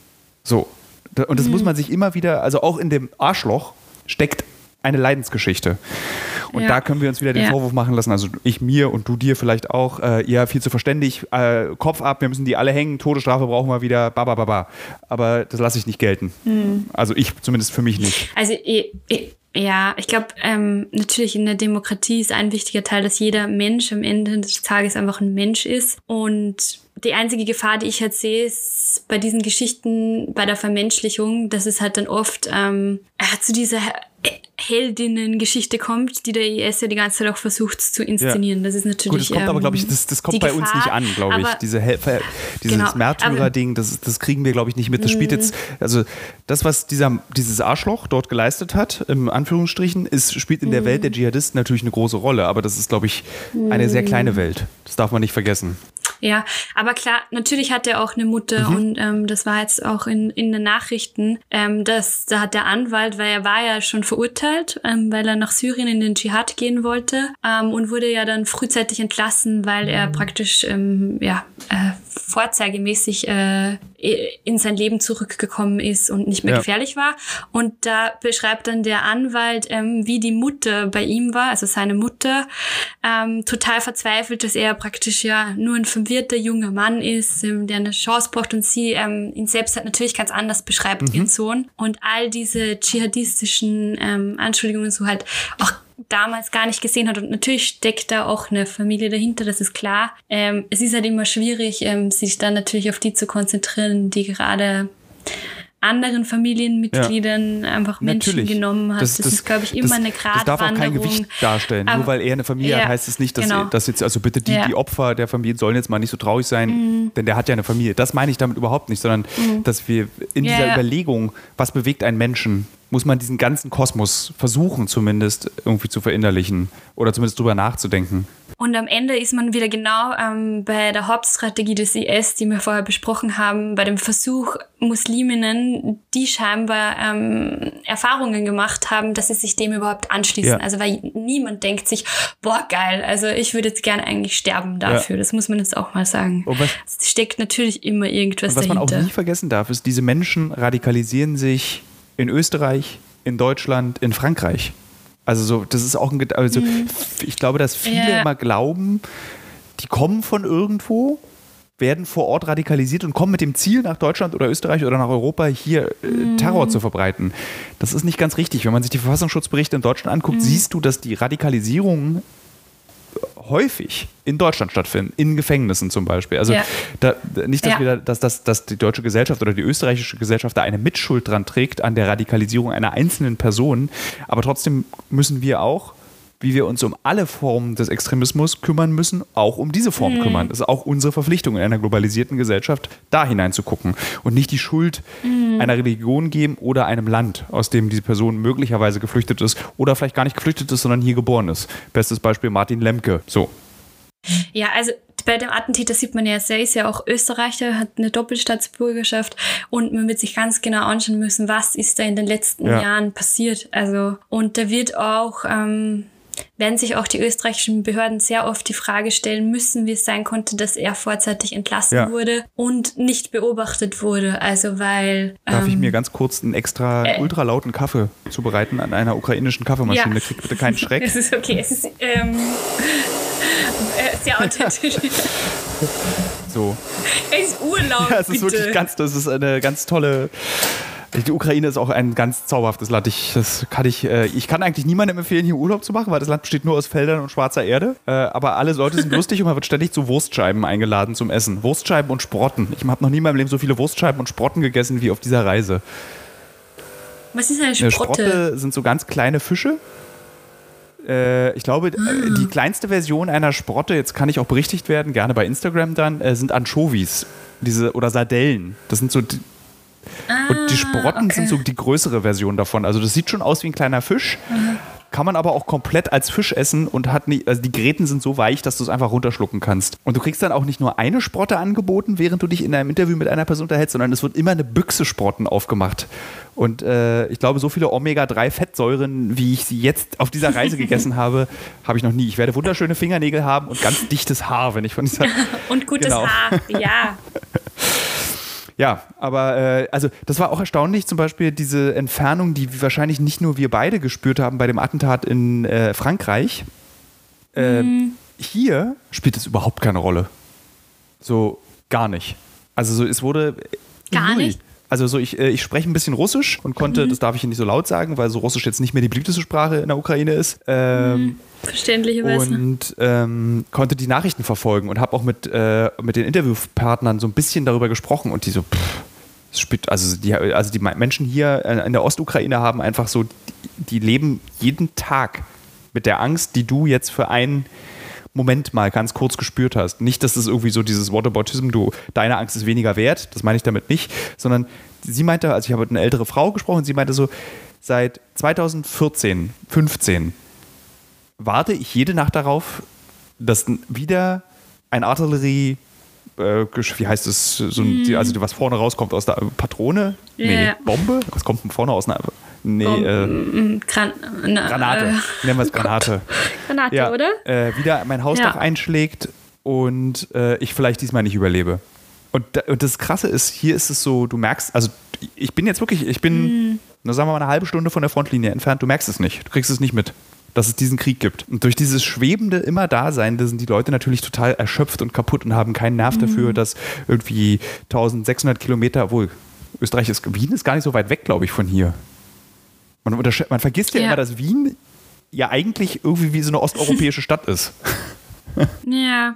So. Und das mhm. muss man sich immer wieder, also auch in dem Arschloch steckt eine Leidensgeschichte. Und ja. da können wir uns wieder den ja. Vorwurf machen lassen, also ich mir und du dir vielleicht auch, äh, ihr viel zu verständig, äh, Kopf ab, wir müssen die alle hängen, Todesstrafe brauchen wir wieder, ba, ba, ba, ba. Aber das lasse ich nicht gelten. Mhm. Also ich, zumindest für mich nicht. Also ich, ich, ja, ich glaube, ähm, natürlich in der Demokratie ist ein wichtiger Teil, dass jeder Mensch am Ende des Tages einfach ein Mensch ist. Und die einzige Gefahr, die ich halt sehe, ist bei diesen Geschichten, bei der Vermenschlichung, dass es halt dann oft ähm, zu dieser Heldinnen-Geschichte kommt, die der I S ja die ganze Zeit auch versucht zu inszenieren. Ja. Das ist natürlich. Gut, das kommt ähm, aber, glaube ich, das, das kommt bei Gefahr, uns nicht an, glaube ich. Diese Hel- dieses genau, Märtyrer-Ding, das, das kriegen wir, glaube ich, nicht mit. Das spielt jetzt, also das, was dieser, dieses Arschloch dort geleistet hat, im Anführungsstrichen, ist, spielt in der Welt der Dschihadisten natürlich eine große Rolle. Aber das ist, glaube ich, eine sehr kleine Welt. Das darf man nicht vergessen. Ja, aber klar, natürlich hat er auch eine Mutter mhm. und ähm, das war jetzt auch in, in den Nachrichten, ähm, dass da hat der Anwalt, weil er war ja schon verurteilt, ähm, weil er nach Syrien in den Dschihad gehen wollte ähm, und wurde ja dann frühzeitig entlassen, weil er praktisch ähm, ja äh, vorzeigemäßig äh, in sein Leben zurückgekommen ist und nicht mehr ja. gefährlich war. Und da beschreibt dann der Anwalt, ähm, wie die Mutter bei ihm war, also seine Mutter, ähm, total verzweifelt, dass er praktisch ja nur ein verwirrter junger Mann ist, ähm, der eine Chance braucht und sie ähm, ihn selbst halt natürlich ganz anders beschreibt, mhm. ihren Sohn. Und all diese dschihadistischen ähm, Anschuldigungen so halt auch damals gar nicht gesehen hat. Und natürlich steckt da auch eine Familie dahinter, das ist klar. Ähm, es ist halt immer schwierig, ähm, sich dann natürlich auf die zu konzentrieren, die gerade anderen Familienmitgliedern ja. einfach Menschen Natürlich. genommen hat. Das, das, das ist, glaube ich, immer das, eine Gratwanderung. Das darf auch kein Gewicht darstellen. Aber, Nur weil er eine Familie ja, hat, heißt es nicht, dass, genau. dass jetzt, also bitte die, ja. die Opfer der Familie sollen jetzt mal nicht so traurig sein, mhm. denn der hat ja eine Familie. Das meine ich damit überhaupt nicht, sondern mhm. dass wir in dieser ja. Überlegung, was bewegt einen Menschen, muss man diesen ganzen Kosmos versuchen zumindest irgendwie zu verinnerlichen oder zumindest drüber nachzudenken. Und am Ende ist man wieder genau ähm, bei der Hauptstrategie des I S, die wir vorher besprochen haben, bei dem Versuch, Musliminnen, die scheinbar ähm, Erfahrungen gemacht haben, dass sie sich dem überhaupt anschließen. Ja. Also weil niemand denkt sich, boah geil, also ich würde jetzt gerne eigentlich sterben dafür. Ja. Das muss man jetzt auch mal sagen. Es steckt natürlich immer irgendwas was dahinter. Was man auch nie vergessen darf, ist, diese Menschen radikalisieren sich in Österreich, in Deutschland, in Frankreich. Also so, das ist auch ein, also mhm. ich glaube, dass viele ja. immer glauben, die kommen von irgendwo, werden vor Ort radikalisiert und kommen mit dem Ziel nach Deutschland oder Österreich oder nach Europa hier mhm. Terror zu verbreiten. Das ist nicht ganz richtig. Wenn man sich die Verfassungsschutzberichte in Deutschland anguckt, mhm. siehst du, dass die Radikalisierung häufig in Deutschland stattfinden, in Gefängnissen zum Beispiel. Also ja. da, nicht, dass, ja. wir, dass, dass, dass die deutsche Gesellschaft oder die österreichische Gesellschaft da eine Mitschuld dran trägt an der Radikalisierung einer einzelnen Person, aber trotzdem müssen wir auch, wie wir uns um alle Formen des Extremismus kümmern müssen, auch um diese Form mhm. kümmern. Das ist auch unsere Verpflichtung in einer globalisierten Gesellschaft, da hineinzugucken und nicht die Schuld mhm. einer Religion geben oder einem Land, aus dem diese Person möglicherweise geflüchtet ist oder vielleicht gar nicht geflüchtet ist, sondern hier geboren ist. Bestes Beispiel Martin Lemke. So. Ja, also bei dem Attentäter sieht man ja, er ist ja auch Österreicher, hat eine Doppelstaatsbürgerschaft und man wird sich ganz genau anschauen müssen, was ist da in den letzten ja. Jahren passiert. Also, und da wird auch, ähm, werden sich auch die österreichischen Behörden sehr oft die Frage stellen müssen, wie es sein konnte, dass er vorzeitig entlassen ja. wurde und nicht beobachtet wurde. Also weil... Darf ähm, ich mir ganz kurz einen extra äh, ultralauten Kaffee zubereiten an einer ukrainischen Kaffeemaschine? Ja. Krieg bitte keinen Schreck. Es ist okay, es ist ähm, sehr authentisch. So. Es ist Urlaub, ja, es ist bitte. wirklich ganz, das ist eine ganz tolle... Die Ukraine ist auch ein ganz zauberhaftes Land. Ich, das kann ich, äh, ich kann eigentlich niemandem empfehlen, hier Urlaub zu machen, weil das Land besteht nur aus Feldern und schwarzer Erde. Äh, aber alle Leute sind lustig und man wird ständig zu Wurstscheiben eingeladen zum Essen. Wurstscheiben und Sprotten. Ich habe noch nie in meinem Leben so viele Wurstscheiben und Sprotten gegessen wie auf dieser Reise. Was ist eine Sprotte? Eine Sprotte sind so ganz kleine Fische. Äh, ich glaube, ah. die kleinste Version einer Sprotte, jetzt kann ich auch berichtigt werden, gerne bei Instagram dann, äh, sind Anchovies. Diese, oder Sardellen. Das sind so... Die, Ah, und die Sprotten okay. sind so die größere Version davon. Also das sieht schon aus wie ein kleiner Fisch, mhm. kann man aber auch komplett als Fisch essen und hat nicht, also die Gräten sind so weich, dass du es einfach runterschlucken kannst. Und du kriegst dann auch nicht nur eine Sprotte angeboten, während du dich in einem Interview mit einer Person unterhältst, sondern es wird immer eine Büchse Sprotten aufgemacht. Und äh, ich glaube, so viele Omega drei Fettsäuren, wie ich sie jetzt auf dieser Reise gegessen habe, habe ich noch nie. Ich werde wunderschöne Fingernägel haben und ganz dichtes Haar, wenn ich von dieser... Und gutes genau. Haar, ja. Ja, aber äh, also das war auch erstaunlich, zum Beispiel diese Entfernung, die wahrscheinlich nicht nur wir beide gespürt haben bei dem Attentat in äh, Frankreich. Äh, mhm. Hier spielt es überhaupt keine Rolle. So gar nicht. Also so, es wurde... Gar null. nicht? Also so ich, ich spreche ein bisschen Russisch und konnte, mhm. das darf ich hier nicht so laut sagen, weil so Russisch jetzt nicht mehr die beliebteste Sprache in der Ukraine ist. Ähm, mhm. Verständlicherweise. Und ähm, konnte die Nachrichten verfolgen und habe auch mit, äh, mit den Interviewpartnern so ein bisschen darüber gesprochen und die so, pff, das spielt, also die, also die Menschen hier in der Ostukraine haben einfach so, die, die leben jeden Tag mit der Angst, die du jetzt für einen Moment mal ganz kurz gespürt hast. Nicht, dass es irgendwie so dieses Whataboutism, du, deine Angst ist weniger wert, das meine ich damit nicht, sondern sie meinte, also ich habe mit einer ältere Frau gesprochen, sie meinte so, seit zweitausendvierzehn, fünfzehn warte ich jede Nacht darauf, dass wieder ein Artillerie, äh, wie heißt es, so ein, mm. also was vorne rauskommt aus der Patrone? Nee, yeah. Bombe? Was kommt denn vorne aus einer... Nee, äh, Gran- na, Granate. Äh. Nennen wir es Granate. Granate, ja, oder? Äh, wieder mein Hausdach ja. einschlägt und äh, ich vielleicht diesmal nicht überlebe. Und, da, und das Krasse ist, hier ist es so, du merkst, also ich bin jetzt wirklich, ich bin, mm. na, sagen wir mal, eine halbe Stunde von der Frontlinie entfernt, du merkst es nicht, du kriegst es nicht mit, dass es diesen Krieg gibt. Und durch dieses schwebende immer Dasein, da sind die Leute natürlich total erschöpft und kaputt und haben keinen Nerv mm. dafür, dass irgendwie eintausendsechshundert Kilometer, obwohl Österreich ist, Wien ist gar nicht so weit weg, glaube ich, von hier. Man, man vergisst ja, ja immer, dass Wien ja eigentlich irgendwie wie so eine osteuropäische Stadt ist. Ja.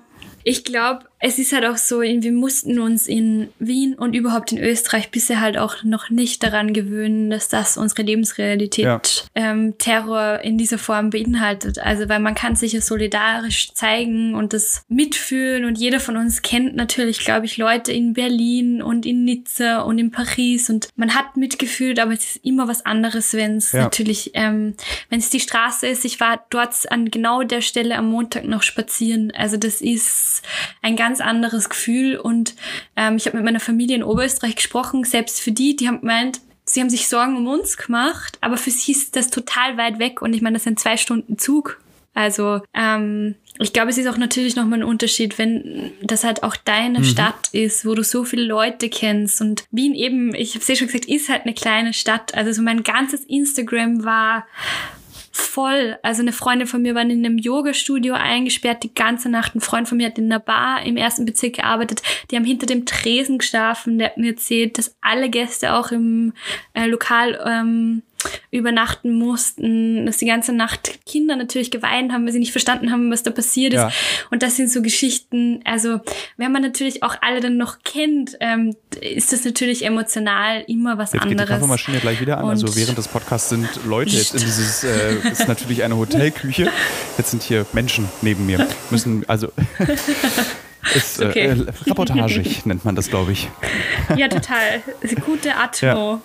ich glaube, es ist halt auch so, wir mussten uns in Wien und überhaupt in Österreich bisher halt auch noch nicht daran gewöhnen, dass das unsere Lebensrealität ja. ähm, Terror in dieser Form beinhaltet. Also weil man kann sich ja solidarisch zeigen und das mitfühlen und jeder von uns kennt natürlich, glaube ich, Leute in Berlin und in Nizza und in Paris und man hat mitgefühlt, aber es ist immer was anderes, wenn es ja. natürlich, ähm, wenn es die Straße ist. Ich war dort an genau der Stelle am Montag noch spazieren. Also das ist ein ganz anderes Gefühl und ähm, ich habe mit meiner Familie in Oberösterreich gesprochen, selbst für die, die haben gemeint, sie haben sich Sorgen um uns gemacht, aber für sie ist das total weit weg und ich meine, das sind zwei Stunden Zug. Also ähm, ich glaube, es ist auch natürlich nochmal ein Unterschied, wenn das halt auch deine mhm. Stadt ist, wo du so viele Leute kennst und Wien eben, ich habe es ja schon gesagt, ist halt eine kleine Stadt. Also so mein ganzes Instagram war voll. Also eine Freundin von mir war in einem Yoga-Studio eingesperrt die ganze Nacht. Ein Freund von mir hat in einer Bar im ersten Bezirk gearbeitet. Die haben hinter dem Tresen geschlafen. Der hat mir erzählt, dass alle Gäste auch im äh, Lokal ähm, übernachten mussten, dass die ganze Nacht Kinder natürlich geweint haben, weil sie nicht verstanden haben, was da passiert ist. Ja. Und das sind so Geschichten, also wenn man natürlich auch alle dann noch kennt, ähm, ist das natürlich emotional immer was jetzt anderes. Jetzt geht die Kaffeemaschine gleich wieder an. Und also während des Podcasts sind Leute jetzt in dieses, äh, das ist natürlich eine Hotelküche. Jetzt sind hier Menschen neben mir. Müssen, also... Ist okay. äh, reportagig, nennt man das, glaube ich. Ja, total. Gute Atmo. Ja,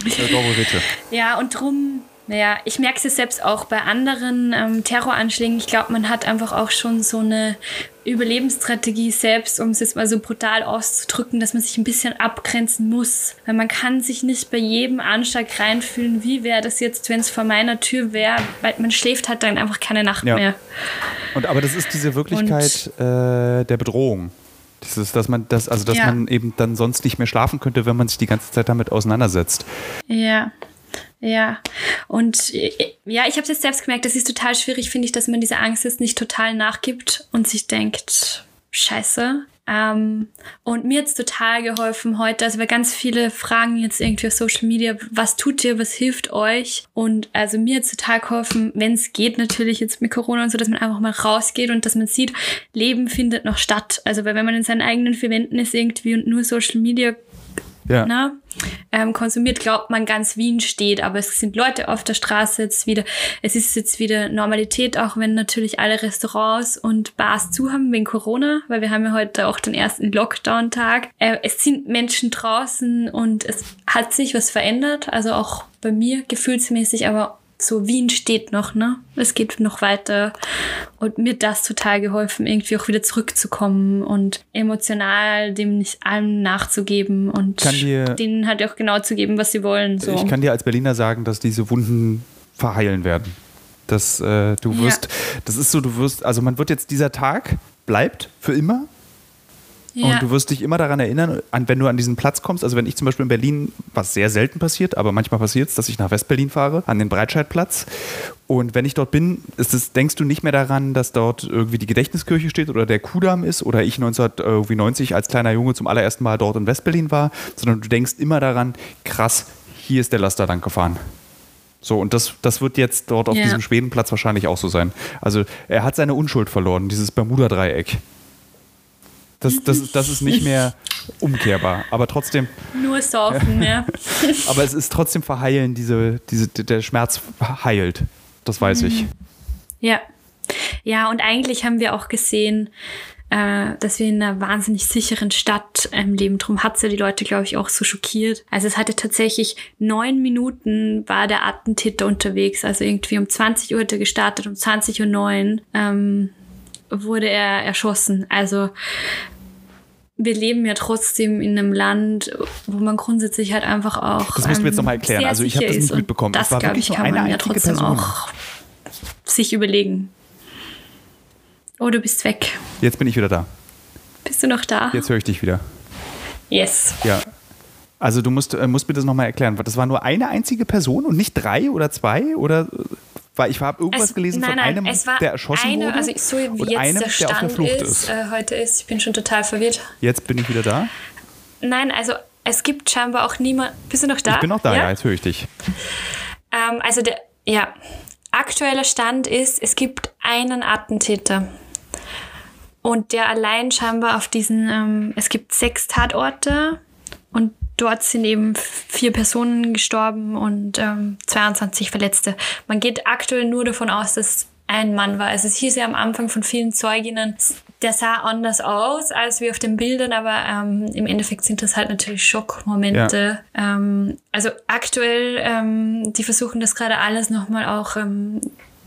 ja und drum, naja, ich merke es selbst auch bei anderen ähm, Terroranschlägen. Ich glaube, man hat einfach auch schon so eine Überlebensstrategie selbst, um es jetzt mal so brutal auszudrücken, dass man sich ein bisschen abgrenzen muss. Weil man kann sich nicht bei jedem Anschlag reinfühlen, wie wäre das jetzt, wenn es vor meiner Tür wäre, weil man schläft halt dann einfach keine Nacht ja. mehr. Und aber das ist diese Wirklichkeit äh, der Bedrohung. Dieses, dass man das, also dass ja. man eben dann sonst nicht mehr schlafen könnte, wenn man sich die ganze Zeit damit auseinandersetzt. Ja. Ja, und ja, ich habe es jetzt selbst gemerkt, das ist total schwierig, finde ich, dass man diese Angst jetzt nicht total nachgibt und sich denkt, scheiße. Ähm, und mir hat es total geholfen heute, also weil ganz viele fragen jetzt irgendwie auf Social Media, was tut ihr, was hilft euch? Und also mir hat es total geholfen, wenn es geht natürlich jetzt mit Corona und so, dass man einfach mal rausgeht und dass man sieht, Leben findet noch statt. Also weil wenn man in seinen eigenen vier Wänden ist irgendwie und nur Social Media Ja. Na, ähm, konsumiert, glaubt man, ganz Wien steht, aber es sind Leute auf der Straße jetzt wieder, es ist jetzt wieder Normalität, auch wenn natürlich alle Restaurants und Bars zu haben wegen Corona, weil wir haben ja heute auch den ersten Lockdown-Tag. Äh, es sind Menschen draußen und es hat sich was verändert, also auch bei mir gefühlsmäßig, aber so Wien steht noch, ne? Es geht noch weiter und mir hat das total geholfen, irgendwie auch wieder zurückzukommen und emotional dem nicht allem nachzugeben und dir, denen halt auch genau zu geben, was sie wollen. So. Ich kann dir als Berliner sagen, dass diese Wunden verheilen werden. Dass äh, du wirst, ja. das ist so, du wirst, also man wird jetzt, dieser Tag bleibt für immer. Ja. Und du wirst dich immer daran erinnern, an, wenn du an diesen Platz kommst, also wenn ich zum Beispiel in Berlin, was sehr selten passiert, aber manchmal passiert es, dass ich nach Westberlin fahre, an den Breitscheidplatz. Und wenn ich dort bin, ist es, denkst du nicht mehr daran, dass dort irgendwie die Gedächtniskirche steht oder der Kudamm ist oder ich neunzehnhundertneunzig als kleiner Junge zum allerersten Mal dort in Westberlin war, sondern du denkst immer daran, krass, hier ist der Laster lang gefahren. So, und das, das wird jetzt dort auf ja. diesem Schwedenplatz wahrscheinlich auch so sein. Also er hat seine Unschuld verloren, dieses Bermuda-Dreieck. Das, das, das ist nicht mehr umkehrbar, aber trotzdem... Nur saufen, ja. Aber es ist trotzdem verheilen, diese, diese, der Schmerz heilt, das weiß ich. Ja, ja, und eigentlich haben wir auch gesehen, äh, dass wir in einer wahnsinnig sicheren Stadt ähm, leben. Drum hat es ja die Leute, glaube ich, auch so schockiert. Also es hatte tatsächlich neun Minuten war der Attentäter unterwegs, also irgendwie um zwanzig Uhr hat er gestartet, um zwanzig Uhr neun ähm, wurde er erschossen. Also wir leben ja trotzdem in einem Land, wo man grundsätzlich halt einfach auch Das musst du jetzt nochmal erklären. Also ich habe das nicht mitbekommen. Das, war wirklich ich, kann nur eine man ja trotzdem Person. Auch sich überlegen. Oh, du bist weg. Jetzt bin ich wieder da. Bist du noch da? Jetzt höre ich dich wieder. Yes. Ja. Also du musst, musst mir das nochmal erklären. Das war nur eine einzige Person und nicht drei oder zwei oder... Weil ich habe irgendwas es, gelesen nein, von nein, einem, es war der erschossen eine, wurde also so wie und jetzt einem, der Stand der auf der Flucht ist, ist. Äh, heute ist. Ich bin schon total verwirrt. Jetzt bin ich wieder da. Nein, also es gibt scheinbar auch niemand... Bist du noch da? Ich bin noch da, ja, ja jetzt höre ich dich. Ähm, also der, ja, aktueller Stand ist, es gibt einen Attentäter. und der allein scheinbar auf diesen, ähm, es gibt sechs Tatorte und dort sind eben vier Personen gestorben und ähm, zweiundzwanzig Verletzte. Man geht aktuell nur davon aus, dass ein Mann war. Also es hieß ja am Anfang von vielen Zeuginnen, der sah anders aus als wie auf den Bildern, aber ähm, im Endeffekt sind das halt natürlich Schockmomente. Ja. Ähm, also aktuell, ähm, die versuchen das gerade alles nochmal auch ähm,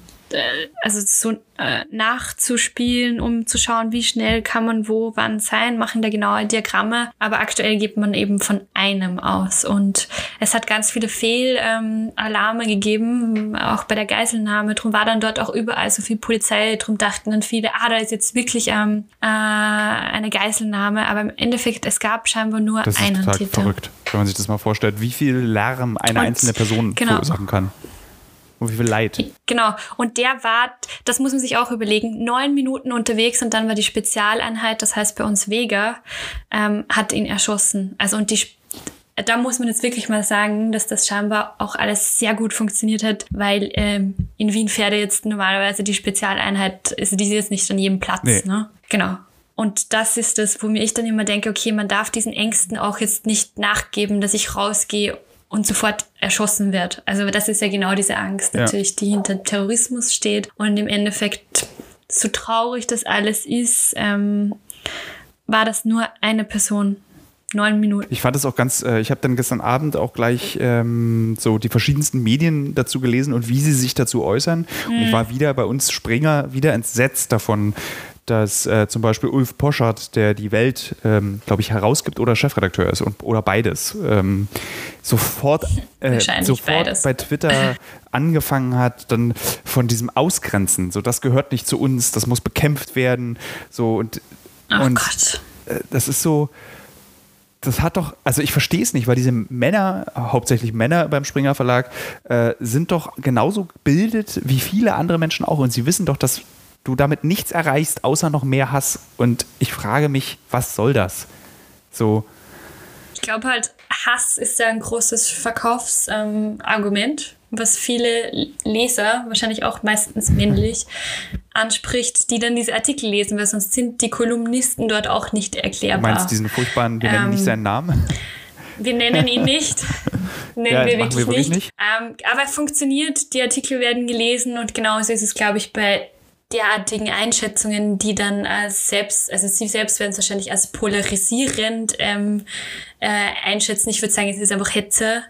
also so äh, nachzuspielen, um zu schauen, wie schnell kann man wo, wann sein, machen da genaue Diagramme. Aber aktuell geht man eben von einem aus. Und es hat ganz viele Fehlalarme ähm, gegeben, auch bei der Geiselnahme. Drum war dann dort auch überall so viel Polizei. Drum dachten dann viele, ah, da ist jetzt wirklich ähm, äh, eine Geiselnahme. Aber im Endeffekt, es gab scheinbar nur das einen ist total Täter. Verrückt, wenn man sich das mal vorstellt, wie viel Lärm eine Und, einzelne Person genau. verursachen kann. Und wie viel Leid. Genau. Und der war, das muss man sich auch überlegen, neun Minuten unterwegs und dann war die Spezialeinheit, das heißt bei uns Vega, ähm, hat ihn erschossen. Also und die, da muss man jetzt wirklich mal sagen, dass das scheinbar auch alles sehr gut funktioniert hat, weil ähm, in Wien fährt jetzt normalerweise die Spezialeinheit, also die ist jetzt nicht an jedem Platz. Nee. Ne? Genau. Und das ist das, wo mir ich dann immer denke, okay, man darf diesen Ängsten auch jetzt nicht nachgeben, dass ich rausgehe und sofort erschossen wird. Also das ist ja genau diese Angst natürlich, ja. die hinter Terrorismus steht. Und im Endeffekt, so traurig das alles ist, ähm, war das nur eine Person. Neun Minuten. Ich fand es auch ganz, äh, ich habe dann gestern Abend auch gleich ähm, so die verschiedensten Medien dazu gelesen und wie sie sich dazu äußern. Mhm. Und ich war wieder bei uns Springer wieder entsetzt davon, dass äh, zum Beispiel Ulf Poschardt, der die Welt, ähm, glaube ich, herausgibt oder Chefredakteur ist und, oder beides, ähm, sofort, äh, sofort beides. bei Twitter angefangen hat, dann von diesem Ausgrenzen, so das gehört nicht zu uns, das muss bekämpft werden, so und, oh und Gott. Äh, das ist so, das hat doch, also ich verstehe es nicht, weil diese Männer, hauptsächlich Männer beim Springer Verlag, äh, sind doch genauso gebildet wie viele andere Menschen auch und sie wissen doch, dass du damit nichts erreichst, außer noch mehr Hass. Und ich frage mich, was soll das? So. Ich glaube halt, Hass ist ja ein großes Verkaufsargument, ähm, was viele Leser, wahrscheinlich auch meistens männlich, anspricht, die dann diese Artikel lesen, weil sonst sind die Kolumnisten dort auch nicht erklärbar. Du meinst diesen furchtbaren, wir ähm, nennen nicht seinen Namen? Wir nennen ihn nicht. Nennen ja, wir wirklich, wir wirklich nicht. nicht. Ähm, aber es funktioniert, die Artikel werden gelesen und genauso ist es, glaube ich, bei derartigen Einschätzungen, die dann als selbst, also sie selbst werden es wahrscheinlich als polarisierend ähm, äh, einschätzen. Ich würde sagen, es ist einfach Hetze.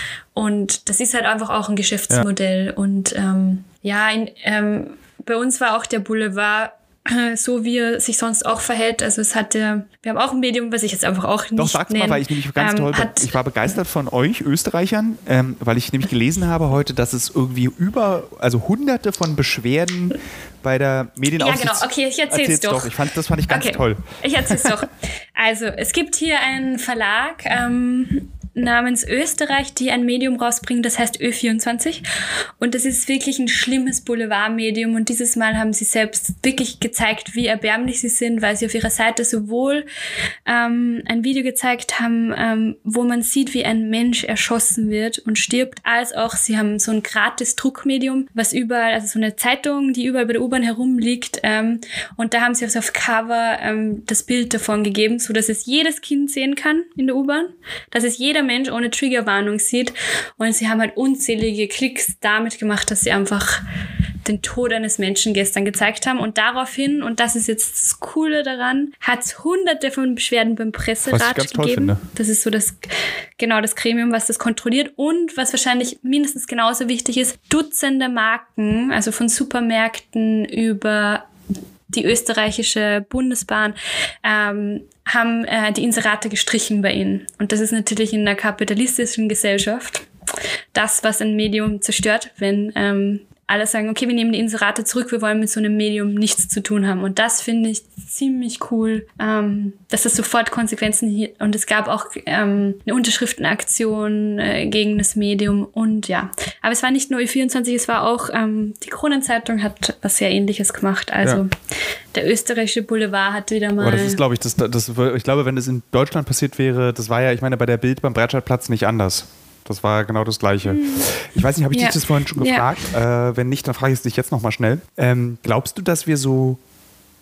Und das ist halt einfach auch ein Geschäftsmodell. Ja. Und ähm, ja, in, ähm, bei uns war auch der Boulevard so, wie er sich sonst auch verhält. Also es hatte, wir haben auch ein Medium, was ich jetzt einfach auch nicht Doch, sag's mal, weil ich nämlich ganz ähm, toll bin. Ich war begeistert von euch Österreichern, ähm, weil ich nämlich gelesen habe heute, dass es irgendwie über, also hunderte von Beschwerden bei der Medienaufsicht... Ja, genau. Okay, ich erzähl's doch. doch. Ich fand, das fand ich ganz okay. toll. Ich erzähl's doch. Also, es gibt hier einen Verlag, ähm, namens Österreich, die ein Medium rausbringen, das heißt Ö vierundzwanzig. Und das ist wirklich ein schlimmes Boulevardmedium. Und dieses Mal haben sie selbst wirklich gezeigt, wie erbärmlich sie sind, weil sie auf ihrer Seite sowohl ähm, ein Video gezeigt haben, ähm, wo man sieht, wie ein Mensch erschossen wird und stirbt, als auch sie haben so ein gratis Druckmedium, was überall, also so eine Zeitung, die überall bei der U-Bahn herumliegt. Ähm, und da haben sie also auf Cover ähm, das Bild davon gegeben, so dass es jedes Kind sehen kann in der U-Bahn, dass es jeder Mensch ohne Triggerwarnung sieht. Und sie haben halt unzählige Klicks damit gemacht, dass sie einfach den Tod eines Menschen gestern gezeigt haben. Und daraufhin, und das ist jetzt das Coole daran, hat es hunderte von Beschwerden beim Presserat gegeben. Das ist so das, genau das Gremium, was das kontrolliert. Und was wahrscheinlich mindestens genauso wichtig ist, Dutzende Marken, also von Supermärkten über die österreichische Bundesbahn, ähm, haben äh, die Inserate gestrichen bei ihnen. Und das ist natürlich in einer kapitalistischen Gesellschaft das, was ein Medium zerstört, wenn ähm, alle sagen, okay, wir nehmen die Inserate zurück, wir wollen mit so einem Medium nichts zu tun haben. Und das finde ich ziemlich cool, ähm, dass das sofort Konsequenzen hier, und es gab auch ähm, eine Unterschriftenaktion äh, gegen das Medium und ja. Aber es war nicht nur Ö vierundzwanzig, es war auch, ähm, die Kronenzeitung hat was sehr Ähnliches gemacht. Also ja. Der österreichische Boulevard hat wieder mal... Aber das ist, glaube ich, das, das, ich glaube, wenn das in Deutschland passiert wäre, das war ja, ich meine, bei der Bild beim Breitscheidplatz nicht anders. Das war genau das Gleiche. Hm. Ich weiß nicht, habe ich ja. dich das vorhin schon gefragt? Ja. Äh, wenn nicht, dann frage ich es dich jetzt nochmal schnell. Ähm, glaubst du, dass wir so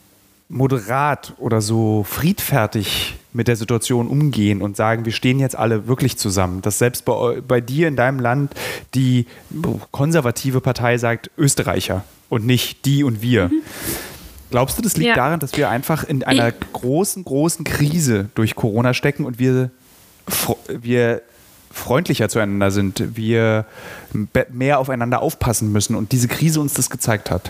moderat oder so friedfertig mit der Situation umgehen und sagen, wir stehen jetzt alle wirklich zusammen. Dass selbst bei, bei dir in deinem Land die konservative Partei sagt Österreicher und nicht die und wir. Mhm. Glaubst du, das liegt ja. daran, dass wir einfach in einer ich großen, großen Krise durch Corona stecken und wir, wir freundlicher zueinander sind, wir mehr aufeinander aufpassen müssen und diese Krise uns das gezeigt hat?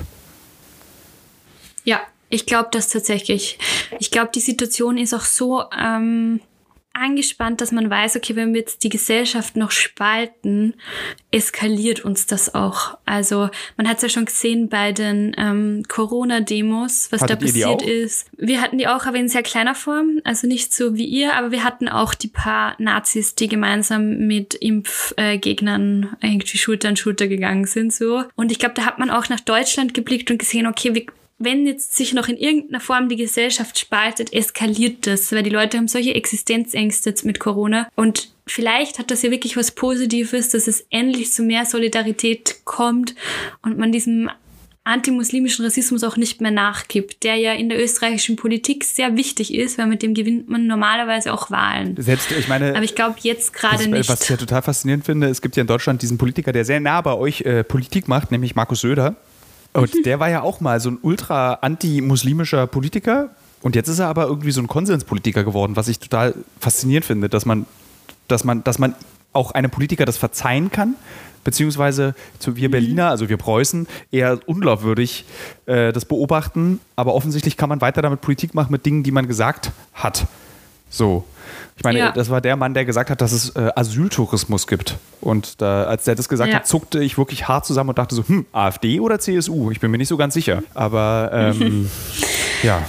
Ja, ich glaube das tatsächlich. Ich glaube, die Situation ist auch so ähm, angespannt, dass man weiß, okay, wenn wir jetzt die Gesellschaft noch spalten, eskaliert uns das auch. Also man hat es ja schon gesehen bei den ähm, Corona-Demos, was Hattet da passiert ist. Wir hatten die auch, aber in sehr kleiner Form, also nicht so wie ihr, aber wir hatten auch die paar Nazis, die gemeinsam mit Impfgegnern äh, irgendwie Schulter an Schulter gegangen sind. So. Und ich glaube, da hat man auch nach Deutschland geblickt und gesehen, okay, wir wenn jetzt sich noch in irgendeiner Form die Gesellschaft spaltet, eskaliert das, weil die Leute haben solche Existenzängste jetzt mit Corona und vielleicht hat das ja wirklich was Positives, dass es endlich zu mehr Solidarität kommt und man diesem antimuslimischen Rassismus auch nicht mehr nachgibt, der ja in der österreichischen Politik sehr wichtig ist, weil mit dem gewinnt man normalerweise auch Wahlen. Selbst, ich meine, aber ich glaube jetzt gerade nicht. Was ich ja total faszinierend finde, es gibt ja in Deutschland diesen Politiker, der sehr nah bei euch äh, Politik macht, nämlich Markus Söder. Und der war ja auch mal so ein ultra anti-muslimischer Politiker und jetzt ist er aber irgendwie so ein Konsenspolitiker geworden, was ich total faszinierend finde, dass man, dass man, dass man auch einem Politiker das verzeihen kann, beziehungsweise wir Berliner, also wir Preußen, eher unglaubwürdig äh, das beobachten, aber offensichtlich kann man weiter damit Politik machen mit Dingen, die man gesagt hat. So. Ich meine, ja. das war der Mann, der gesagt hat, dass es äh, Asyltourismus gibt. Und da, als der das gesagt ja. hat, zuckte ich wirklich hart zusammen und dachte so, hm, AfD oder C S U? Ich bin mir nicht so ganz sicher. Aber ähm, ja.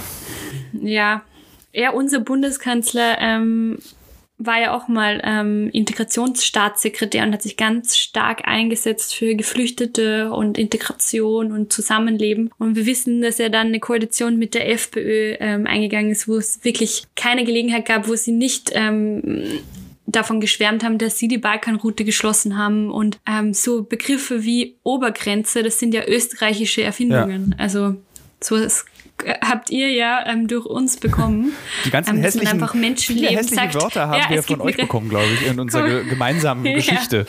Ja, ja, unser Bundeskanzler ähm, war ja auch mal ähm, Integrationsstaatssekretär und hat sich ganz stark eingesetzt für Geflüchtete und Integration und Zusammenleben. Und wir wissen, dass er dann eine Koalition mit der FPÖ ähm, eingegangen ist, wo es wirklich keine Gelegenheit gab, wo sie nicht ähm, davon geschwärmt haben, dass sie die Balkanroute geschlossen haben. Und ähm, so Begriffe wie Obergrenze, das sind ja österreichische Erfindungen. Ja. Also so ist habt ihr ja ähm, durch uns bekommen. Die ganzen ähm, hässlichen, einfach viele hässliche sagt, Wörter haben ja, wir von euch bekommen, glaube ich, in unserer ge- gemeinsamen ja. Geschichte.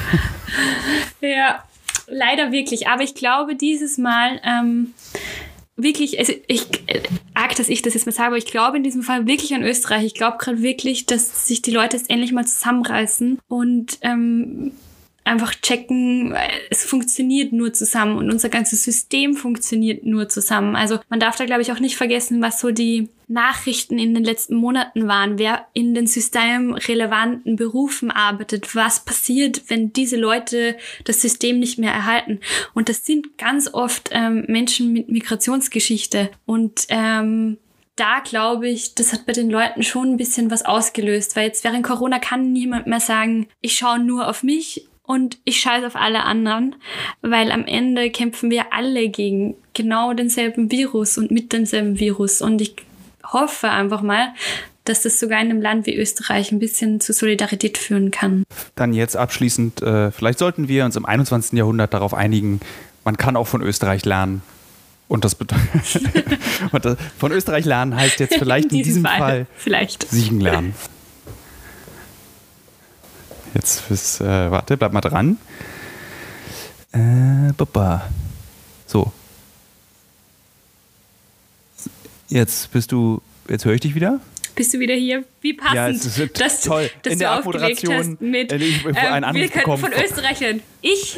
Ja, leider wirklich. Aber ich glaube, dieses Mal ähm, wirklich, also ich, äh, arg, dass ich das jetzt mal sage, aber ich glaube in diesem Fall wirklich an Österreich. Ich glaube gerade wirklich, dass sich die Leute jetzt endlich mal zusammenreißen und ähm, einfach checken, es funktioniert nur zusammen und unser ganzes System funktioniert nur zusammen. Also man darf da, glaube ich, auch nicht vergessen, was so die Nachrichten in den letzten Monaten waren, wer in den systemrelevanten Berufen arbeitet, was passiert, wenn diese Leute das System nicht mehr erhalten. Und das sind ganz oft ähm, Menschen mit Migrationsgeschichte und ähm, da glaube ich, das hat bei den Leuten schon ein bisschen was ausgelöst, weil jetzt während Corona kann niemand mehr sagen, ich schaue nur auf mich und ich scheiße auf alle anderen, weil am Ende kämpfen wir alle gegen genau denselben Virus und mit demselben Virus. Und ich hoffe einfach mal, dass das sogar in einem Land wie Österreich ein bisschen zu Solidarität führen kann. Dann jetzt abschließend, äh, vielleicht sollten wir uns im einundzwanzigsten Jahrhundert darauf einigen, man kann auch von Österreich lernen. Und das bedeutet, und das, von Österreich lernen heißt jetzt vielleicht in, in diesem Fall, Fall vielleicht. Siegen lernen. Jetzt fürs, äh, warte, bleib mal dran. Äh, Papa. So. Jetzt bist du, jetzt höre ich dich wieder. Bist du wieder hier? Wie passend, ja, es ist dass, toll. dass in du der aufgelegt Abmoderation hast mit, ich, ich, ähm, einen wir könnten bekommen. von Österreichern. Ich,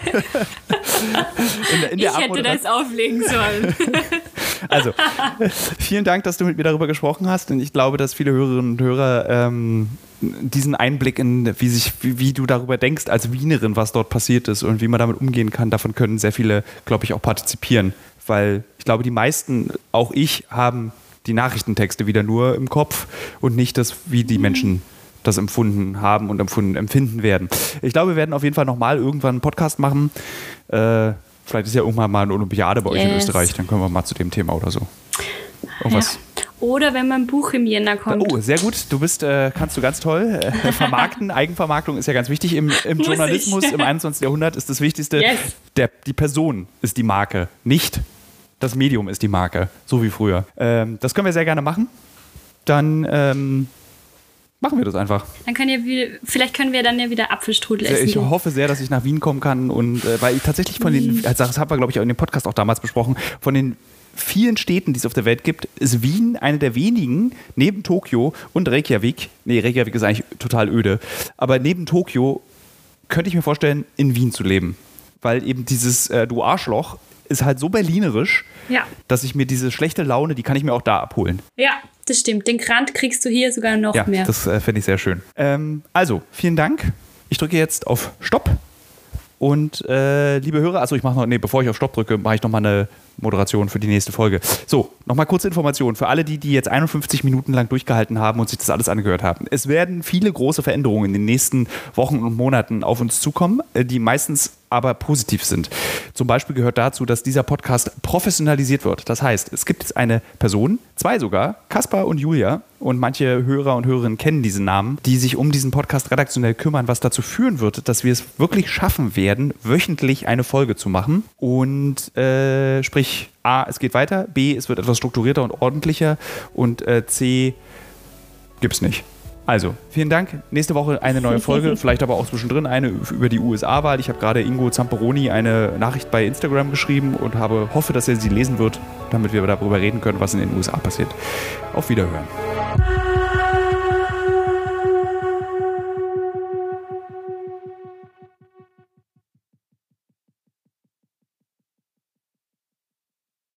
in der, in der ich hätte das auflegen sollen. Also, vielen Dank, dass du mit mir darüber gesprochen hast. Und ich glaube, dass viele Hörerinnen und Hörer ähm, diesen Einblick in, wie, sich, wie, wie du darüber denkst als Wienerin, was dort passiert ist und wie man damit umgehen kann, davon können sehr viele, glaube ich, auch partizipieren. Weil ich glaube, die meisten, auch ich, haben die Nachrichtentexte wieder nur im Kopf und nicht das, wie die Menschen das empfunden haben und empfunden, empfinden werden. Ich glaube, wir werden auf jeden Fall nochmal irgendwann einen Podcast machen. Äh, vielleicht ist ja irgendwann mal eine Olympiade bei yes. euch in Österreich, dann können wir mal zu dem Thema oder so. Irgendwas. Ja. Oder wenn mein Buch im Jänner kommt. Oh, sehr gut. Du bist, äh, kannst du ganz toll äh, vermarkten. Eigenvermarktung ist ja ganz wichtig. Im, im Journalismus im einundzwanzigsten Jahrhundert ist das Wichtigste, yes. der, die Person ist die Marke, nicht Das Medium ist die Marke, so wie früher. Ähm, das können wir sehr gerne machen. Dann ähm, machen wir das einfach. Dann können ja, vielleicht können wir dann ja wieder Apfelstrudel essen. Ich du. hoffe sehr, dass ich nach Wien kommen kann. Und äh, weil ich tatsächlich von den, also das haben wir, glaube ich, auch in dem Podcast auch damals besprochen, von den vielen Städten, die es auf der Welt gibt, ist Wien eine der wenigen, neben Tokio und Reykjavik, nee, Reykjavik ist eigentlich total öde, aber neben Tokio könnte ich mir vorstellen, in Wien zu leben. Weil eben dieses äh, Du Arschloch ist halt so berlinerisch, ja. dass ich mir diese schlechte Laune, die kann ich mir auch da abholen. Ja, das stimmt. Den Grant kriegst du hier sogar noch ja, mehr. Das äh, fände ich sehr schön. Ähm, also, vielen Dank. Ich drücke jetzt auf Stopp. Und äh, liebe Hörer, also ich mache noch, nee, bevor ich auf Stopp drücke, mache ich nochmal eine Moderation für die nächste Folge. So, nochmal kurze Information für alle, die, die jetzt einundfünfzig Minuten lang durchgehalten haben und sich das alles angehört haben. Es werden viele große Veränderungen in den nächsten Wochen und Monaten auf uns zukommen, die meistens aber positiv sind. Zum Beispiel gehört dazu, dass dieser Podcast professionalisiert wird. Das heißt, es gibt jetzt eine Person, zwei sogar, Kaspar und Julia, und manche Hörer und Hörerinnen kennen diesen Namen, die sich um diesen Podcast redaktionell kümmern, was dazu führen wird, dass wir es wirklich schaffen werden, wöchentlich eine Folge zu machen. Und äh, sprich, A, es geht weiter, B, es wird etwas strukturierter und ordentlicher und äh, C, gibt's nicht. Also, vielen Dank. Nächste Woche eine neue Folge, vielleicht aber auch zwischendrin eine über die U S A-Wahl. Ich habe gerade Ingo Zamperoni eine Nachricht bei Instagram geschrieben und habe, hoffe, dass er sie lesen wird, damit wir darüber reden können, was in den U S A passiert. Auf Wiederhören.